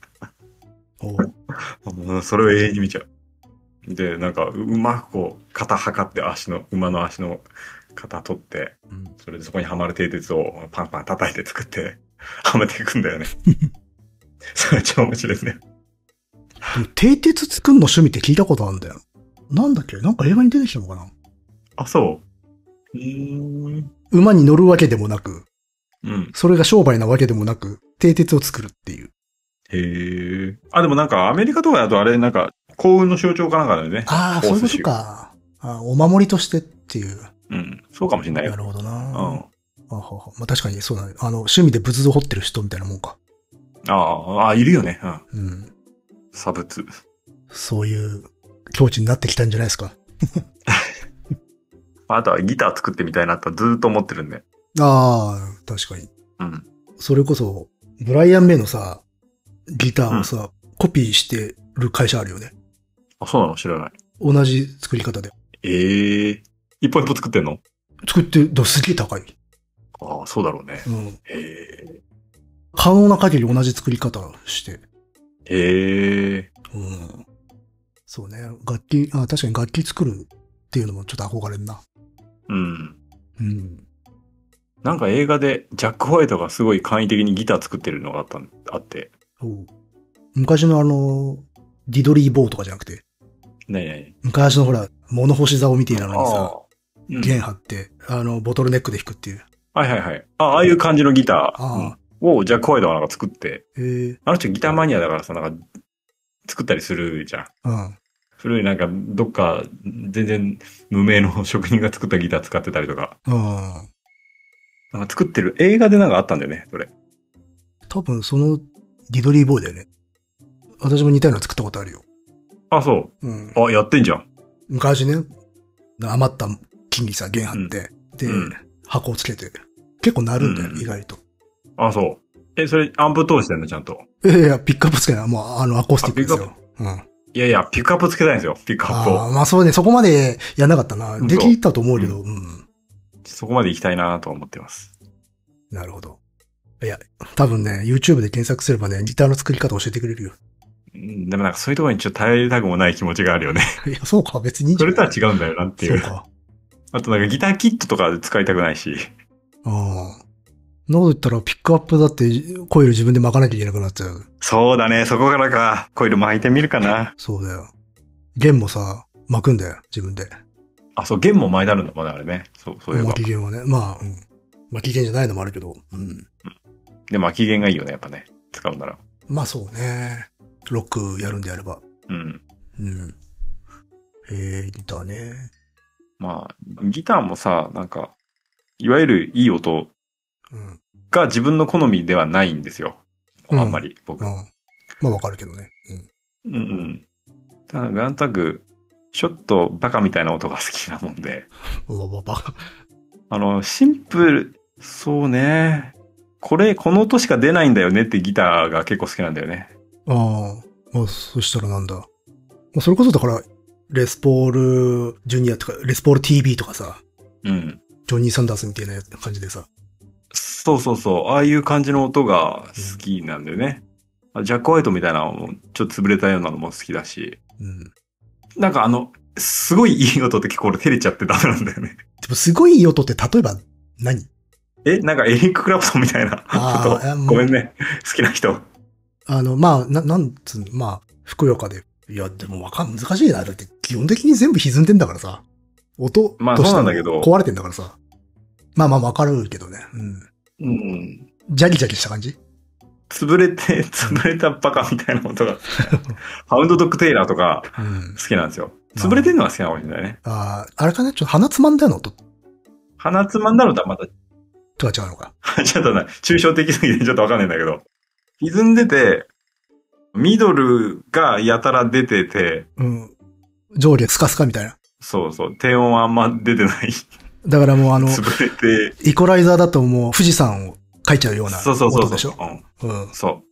A: それを永遠に見ちゃう。で、なんか、うまくこう、型測って馬の足の型取って、それでそこにはまる蹄鉄をパンパン叩いて作って、はめていくんだよね。それ超面白いですね。
B: 蹄鉄作るの趣味って聞いたことあるんだよ。なんだっけ？なんか映画に出てきたのかな？
A: そう。
B: 馬に乗るわけでもなく、それが商売なわけでもなく、蹄鉄を作るっていう。
A: へえ。でもなんかアメリカとかだとあれなんか幸運の象徴かなんかだよね。
B: そういうことか。お守りとしてっていう。
A: そうかもしれないよ。
B: なるほどな。まあ確かにそうだね。趣味で仏像掘ってる人みたいなもんか。
A: いるよね。差仏。
B: そういう境地になってきたんじゃないですか。
A: あとはギター作ってみたいなとずーっと思ってるんで。
B: 確かに。それこそ、ブライアン・メイのさ、ギターをさ、コピーしてる会社あるよね。
A: そうなの？知らない。
B: 同じ作り方で。
A: 一本一本作ってんの？
B: 作って、すげえ高い。
A: そうだろうね。
B: 可能な限り同じ作り方して。そうね。確かに楽器作るっていうのもちょっと憧れんな。
A: なんか映画でジャック・ホワイトがすごい簡易的にギター作ってるのがあって。
B: 昔のディドリー・ボーとかじゃなくて。昔のほら、物干し竿みたいなのにさ、弦張って、ボトルネックで弾くっていう。
A: はい。ああいう感じのギターをジャック・ホワイトがなんか作って。あの人ギターマニアだからさ、なんか作ったりするじゃん。それになんかどっか全然無名の職人が作ったギター使ってたりとか。なんか作ってる映画でなんかあったんだよね、それ。
B: 多分そのディドリーボーイだよね。私も似たようなの作ったことあるよ。
A: そう。やってんじゃん。
B: 昔ね、余った木にさ、弦張って、で、箱をつけて。結構鳴るんだよ、意外と。
A: そう。それアンプ通してんの、ちゃんと。
B: いやいや、ピックアップつけない。もう、アコースティックですよ。うん。
A: いやいや、ピックアップつけたいんですよ、ピックアップを。
B: まあそうね、そこまでやんなかったな。できたと思うけど、
A: そこまで行きたいなと思ってます。
B: なるほど。いや、多分ね、YouTube で検索すればね、ギターの作り方教えてくれるよ。
A: でもなんかそういうところにちょっと頼りたくもない気持ちがあるよね。
B: いや、そうか、別にいいんじ
A: それ
B: ゃない
A: とは違うんだよなっていう。
B: そうか。
A: あとなんかギターキットとかで使いたくないし。
B: ああ。なこと言ったら、ピックアップだってコイル自分で巻かなきゃいけなくなっちゃう。
A: そうだね、そこからか。コイル巻いてみるかな。
B: そうだよ。弦もさ、巻くんだよ、自分で。
A: あ、そう、弦も巻いてあるんだもんね、あれね。そういえば。
B: 巻き弦はね。まあ、巻き弦じゃないのもあるけど。
A: で、巻き弦がいいよね、やっぱね。使うなら。
B: まあそうね。ロックやるんであれば。ギターね。
A: まあ、ギターもさ、なんか、いわゆるいい音が自分の好みではないんですよ。あんまり、僕。
B: まあわかるけどね。
A: ただ、なんとなく、ちょっとバカみたいな音が好きなもんで。
B: バカ。
A: シンプル、そうね。この音しか出ないんだよねってギターが結構好きなんだよね。
B: そしたらなんだ。それこそだから、レスポールジュニアとか、レスポール TB とかさ。ジョニー・サンダースみたいな感じでさ。
A: そう。ああいう感じの音が好きなんだよね。ジャック・ホワイトみたいなのも、ちょっと潰れたようなのも好きだし。なんかすごいいい音って結構俺照れちゃってダメなんだよね。
B: でもすごいいい音って例えば何？
A: なんかエリック・クラプトンみたいなこと。ごめんね。好きな人。
B: まあ、なんつうの、まあ、ふくよかで。いや、でも難しいな。だって基本的に全部歪んでんだからさ。音としても壊れてんだからさ。まあわかるけどね。ジャギジャギした感じ？
A: 潰れたバカみたいな音が。ハウンドドッグテイラーとか好きなんですよ。潰れてるのが好きなのかもしれないね。
B: あれかな、ちょっと鼻つまんだのと。
A: 鼻つまんだのとはまた。
B: とは違うのか。
A: ちょっとね、抽象的すぎてちょっとわかんないんだけど。歪んでて、ミドルがやたら出てて。
B: 上下スカスカみたいな。
A: そう。低音はあんま出てない。
B: だからもう
A: 潰れて。
B: イコライザーだともう富士山を書いちゃうような音でしょ。
A: そう。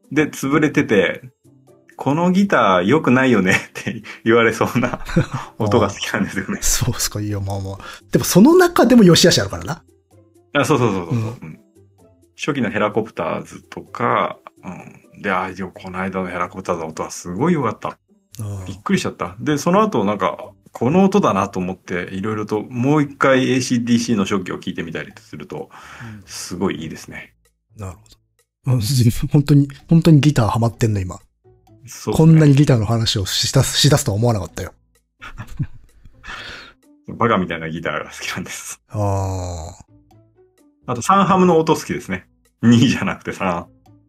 A: で、潰れてて、このギター良くないよねって言われそうな音が好きなんですよね。
B: そうっすか、いいよ、まあ。でもその中でも良し悪しあるからな。
A: そう。初期のヘラコプターズとか、で、この間のヘラコプターズの音はすごい良かった。びっくりしちゃった。で、その後なんか、この音だなと思って、いろいろともう一回 AC/DC の初期を聞いてみたりすると、すごいいいですね。
B: なるほど。本当にギターハマってんの、今。
A: そうね、
B: こんなにギターの話をしだすとは思わなかったよ。
A: バカみたいなギターが好きなんです。
B: あ
A: と、サンハムの音好きですね。2じゃなくて3。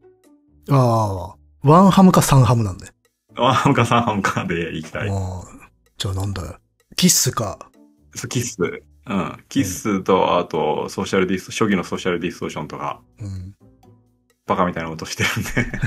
B: ワンハムかサンハムなんで。
A: ワンハムかサンハムかで行きたい。
B: じゃあなんだよ。キッスか。
A: キッス。キッスと、あと、初期のソーシャルディストーションとか。バカみたいな音してるんで。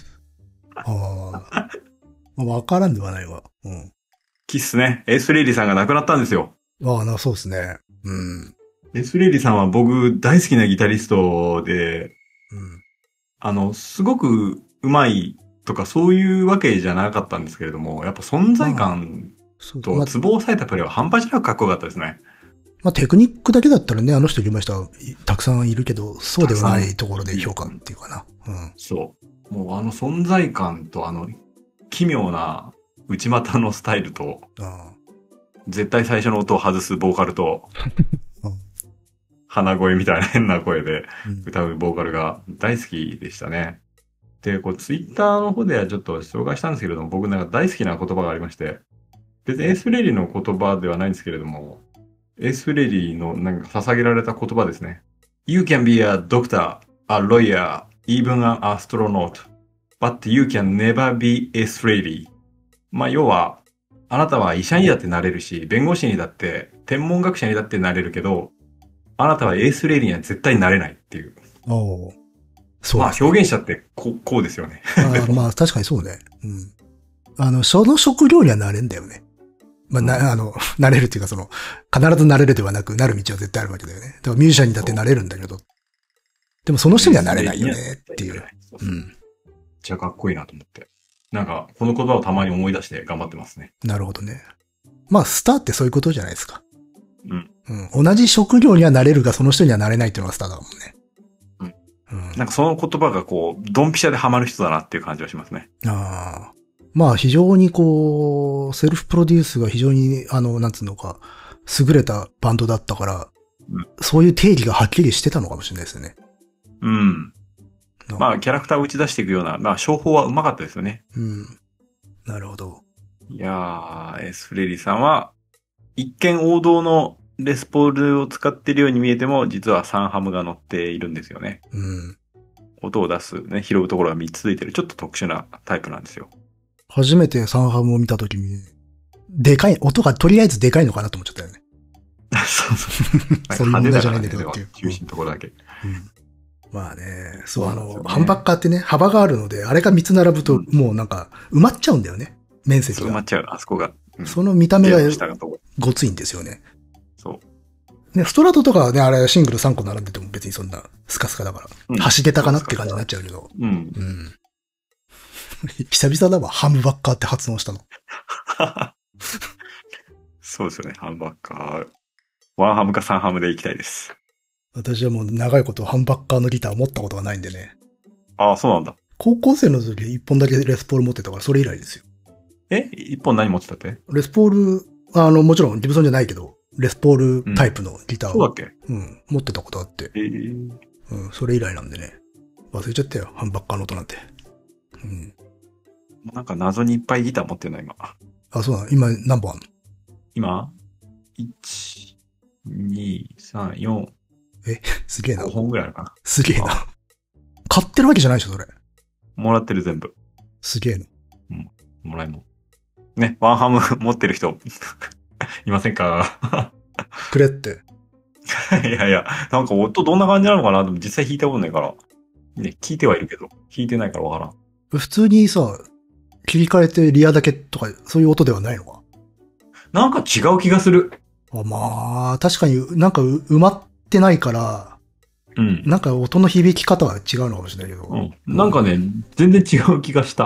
B: わからんではないわ。
A: キッスね。エース・レイリーさんが亡くなったんですよ。
B: そうですね。
A: エース・レイリーさんは僕大好きなギタリストで、すごく上手いとかそういうわけじゃなかったんですけれども、やっぱ存在感とツボを押さえたプレーは半端じゃなくかっこよかったですね。
B: テクニックだけだったらね、あの人いました。たくさんいるけど、そうではないところで評価っていうかな。
A: そう。もう存在感と奇妙な内股のスタイルと、絶対最初の音を外すボーカルと、鼻声みたいな変な声で歌うボーカルが大好きでしたね。で、ツイッターの方ではちょっと紹介したんですけれども、僕なんか大好きな言葉がありまして、別にエース・レイリーの言葉ではないんですけれども、エース・レイリーのなんか捧げられた言葉ですね。You can be a doctor, a lawyer, even an astronaut, but you can never be Ace Frehley. 要は、あなたは医者にだってなれるし、弁護士にだって、天文学者にだってなれるけど、あなたはエース・レイリーには絶対なれないっていう。そう、ね。表現者ってこうですよね。
B: 確かにそうね。その職業にはなれんだよね。なれるっていうか必ずなれるではなく、なる道は絶対あるわけだよね。だからミュージシャンにだってなれるんだけど。でもその人にはなれないよねっていう。
A: ちゃかっこいいなと思って。なんか、この言葉をたまに思い出して頑張ってますね。
B: なるほどね。まあ、スターってそういうことじゃないですか。
A: うん。
B: うん。同じ職業にはなれるが、その人にはなれないっていうのがスターだもんね。
A: うん。なんかその言葉がこう、ドンピシャでハマる人だなっていう感じはしますね。
B: ああ。まあ、非常にこう、セルフプロデュースが非常に、なんつうのか、優れたバンドだったから、
A: うん、
B: そういう定義がはっきりしてたのかもしれないですよね。
A: うん。まあ、キャラクターを打ち出していくような、まあ、商法はうまかったですよね。
B: うん。なるほど。
A: いやー、エスフレリさんは、一見王道のレスポールを使っているように見えても、実はサンハムが乗っているんですよね。
B: うん。
A: 音を出す、ね、拾うところが3つついてる、ちょっと特殊なタイプなんですよ。
B: 初めてサンハムを見たときに、でかい、音がとりあえずでかいのかなと思っちゃったよね。
A: そうそう。
B: そういう問題じゃないんだけどっていう。
A: 中心のところだけ。
B: うん。まあね、そう、ハンバッカーってね、幅があるので、あれが3つ並ぶと、もうなんか、埋まっちゃうんだよね。面積が。
A: 埋まっちゃう、あそこが。
B: その見た目がごついんですよね。
A: そう。
B: ね、ストラトとかはね、あれシングル3個並んでても別にそんなスカスカだから、橋桁かなって感じになっちゃうけど。うん。うん。久々だわ、ハムバッカーって発音したの。
A: そうですよね、ハンバッカー。ワンハムかサンハムで行きたいです。
B: 私はもう長いことハンバッカーのギター持ったことがないんでね。
A: ああ、そうなんだ。
B: 高校生の時1本だけレスポール持ってたからそれ以来ですよ。
A: 1本何持ってたって？
B: レスポール、もちろんギブソンじゃないけど、レスポールタイプのギターを。
A: そうだっけ？
B: うん、持ってたことあって。うん、それ以来なんでね。忘れちゃったよ、ハンバッカーの音なんて。うん。
A: なんか謎にいっぱいギター持ってるな、今。
B: あ、そうなの？今何本あんの？
A: 今 ?1、2、3、4。
B: すげえな。
A: 5本ぐらいあるかな。
B: すげえな。買ってるわけじゃないでしょ、それ。
A: もらってる全部。
B: すげえな。
A: うん。もらいもん。ね、ワンハム持ってる人、いませんか？
B: くれって。
A: いやいや、なんか音どんな感じなのかな？でも実際弾いたことないから。ね、聞いてはいるけど、弾いてないからわからん。
B: 普通にさ、切り替えてリアだけとか、そういう音ではないのか？
A: なんか違う気がする。
B: まあ、確かになんか埋まってないから、
A: うん。
B: なんか音の響き方は違うのかもしれないけど。
A: うん。なんかね、全然違う気がした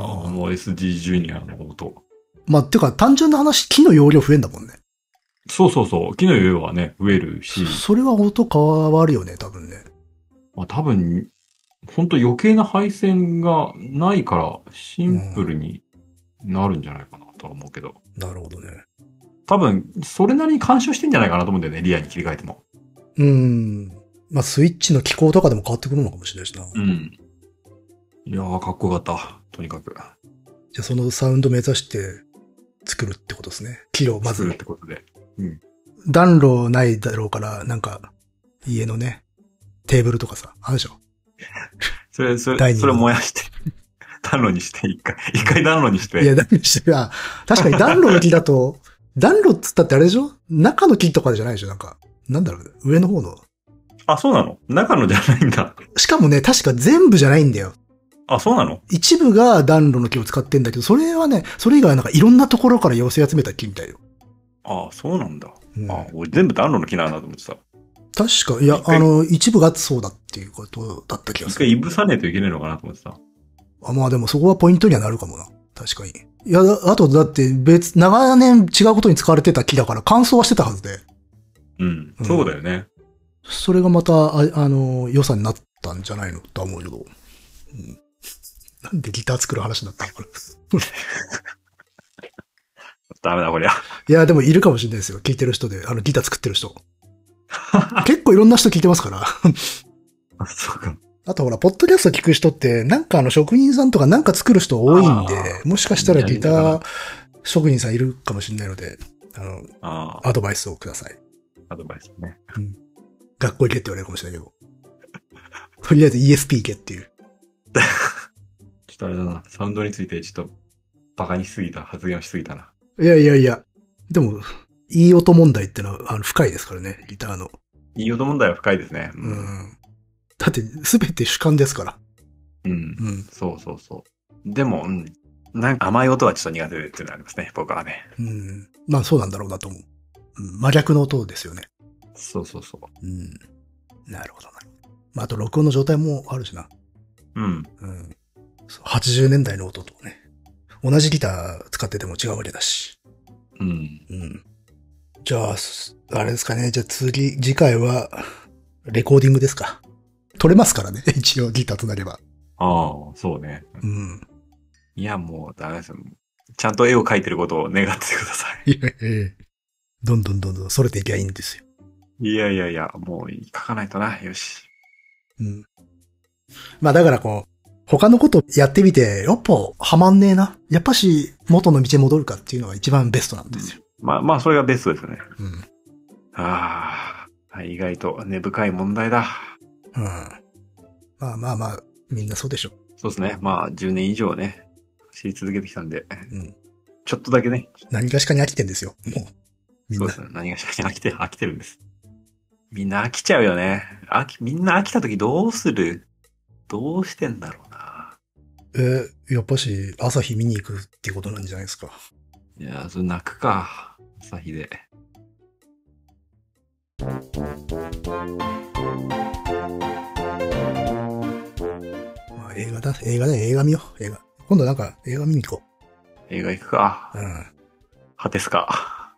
A: 。SG ジュニアの音。
B: まあ、てか単純な話、木の容量増えんだもんね。
A: そうそうそう。木の容量はね、増えるし。
B: それは音変わるよね、多分ね。
A: まあ多分、本当余計な配線がないから、シンプルになるんじゃないかなとは思うけど。
B: なるほどね。
A: 多分、それなりに干渉してんじゃないかなと思うんだよね、リアに切り替えても。
B: まあ、スイッチの機構とかでも変わってくるのかもしれないしな。
A: うん。いやー、かっこよかった。とにかく。
B: じゃあ、そのサウンド目指して作るってことですね。木をまず。
A: 作るってことで。うん。
B: 暖炉ないだろうから、なんか、家のね、テーブルとかさ、あるでしょ。
A: それ燃やして。暖炉にして、一回暖炉にして。
B: いや、暖炉にして、確かに暖炉の木だと、暖炉っつったってあれでしょ？中の木とかじゃないでしょ？なんか、なんだろう、上の方の。
A: あ、そうなの？中のじゃないんだ。
B: しかもね、確か全部じゃないんだよ。
A: あ、そうなの？
B: 一部が暖炉の木を使ってんだけど、それはね、それ以外はなんかいろんなところから寄せ集めた木みたいよ。
A: あ、そうなんだ。
B: うん、
A: 俺全部暖炉の木なんだと思ってた。
B: 確か、いや、一部がそうだっていうことだった気がする。
A: 一回いぶさねえといけないのかなと思ってた。
B: まあでもそこはポイントにはなるかもな。確かに。いや、あとだって長年違うことに使われてた木だから乾燥はしてたはずで。
A: うん。そうだよね。
B: それがまた、良さになったんじゃないのとは思うけど。なんでギター作る話になったのかな。
A: ダメだ、こりゃ。
B: いや、でもいるかもしれないですよ。聞いてる人で、ギター作ってる人。結構いろんな人聞いてますから。
A: あ、そうか。
B: あとほら、ポッドキャスト聞く人って、なんか職人さんとかなんか作る人多いんで、もしかしたらギター職人さんいるかもしれないので、アドバイスをください。
A: アドバイスね。
B: うん。学校行けって言われるかもしれないけど。とりあえず ESP 行けっていう。
A: ちょっとあれだな。サウンドについてちょっとバカにしすぎた、発言をしすぎたな。
B: いや。でも、いい音問題ってのは深いですからね、ギターの。
A: いい音問題は深いですね。
B: うん。だって、すべて主観ですから。
A: うん。そう。でも、なんか甘い音はちょっと苦手っていうのがありますね、僕はね。
B: まあそうなんだろうなと思う。真逆の音ですよね。
A: そう。
B: なるほどな。まああと録音の状態もあるしな。 80年代の音とね。同じギター使ってても違うわけだし。
A: うん。
B: うん。じゃあ、あれですかね。じゃあ次回は、レコーディングですか。撮れますからね。一応ギターとなれば。
A: ああ、そうね。
B: うん。
A: いや、もうダメですよ。ちゃんと絵を描いてることを願っててください。
B: いやいやどんどん逸れていけばいいんですよ。
A: いやいやいや、もう描かないとな。よし。
B: うん。まあだから他のことやってみて、やっぱハマんねえな。やっぱし元の道へ戻るかっていうのが一番ベストなんですよ。
A: まあ、それがベストですね。
B: うん。
A: ああ、意外と根深い問題だ。
B: うん。まあ、みんなそうでしょ。
A: そうですね。まあ、10年以上ね、知り続けてきたんで、
B: うん。
A: ちょっとだけね。
B: 何かしかに飽きてんですよ。もう。みんな。
A: そうですね。何がしかに飽きてるんです。みんな飽きちゃうよね。みんな飽きた時どうする？どうしてんだろうな。
B: やっぱし朝日見に行くっていうことなんじゃないですか。
A: いや、それ泣くか。朝日で。
B: まあ映画見よう。映画。今度なんか映画見に行こ
A: 映画行くか。
B: う。うん。
A: 果てすか。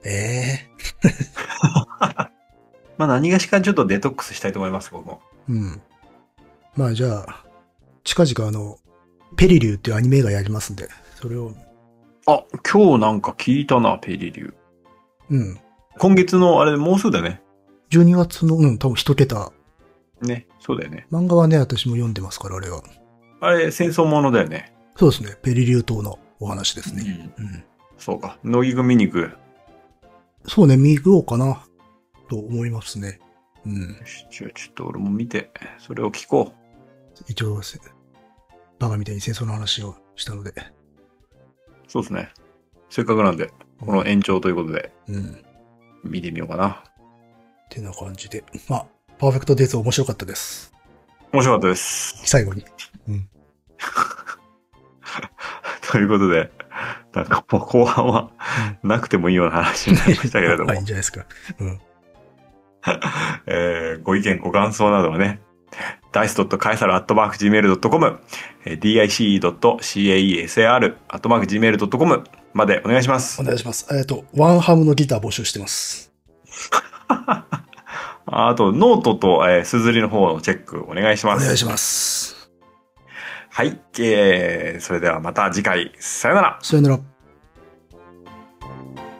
A: まあ何がしかちょっとデトックスしたいと思います、僕も。
B: うん。まあじゃあ、近々ペリリューっていうアニメ映画やりますんで、それを。
A: あ、今日なんか聞いたな、ペリリュー。
B: うん。
A: 今月のあれ、もうすぐだね。
B: 12月の、多分一桁。
A: ね、そうだよね。
B: 漫画はね、私も読んでますから、あれは。
A: あれ、戦争ものだよね。
B: そうですね。ペリリュー島のお話ですね。うん。
A: そうか。乃木くん見に行く。
B: そうね、見ようかな、と思いますね。うん。
A: ちょっと俺も見て、それを聞こう。
B: 一応、バカみたいに戦争の話をしたので。
A: そうですね。せっかくなんで、この延長ということで、
B: うん。
A: 見てみようかな。
B: ってな感じで。まあ、パーフェクトデイズ面白かったです。
A: 面白かったです。
B: 最後に。うん。
A: ということで、なんかもう後半はなくてもいいような話になりましたけれども。
B: はい、いいんじゃないですか。うん。
A: ご意見、ご感想などはね、dice.caesar@gmail.com、dice.caesar@gmail.com までお願いします。
B: お願いします。ワンハムのギター募集してます。
A: あと、ノートと、すずりの方のチェックお願いします。
B: お願いします。
A: はい。それではまた次回、さよなら。
B: さよなら。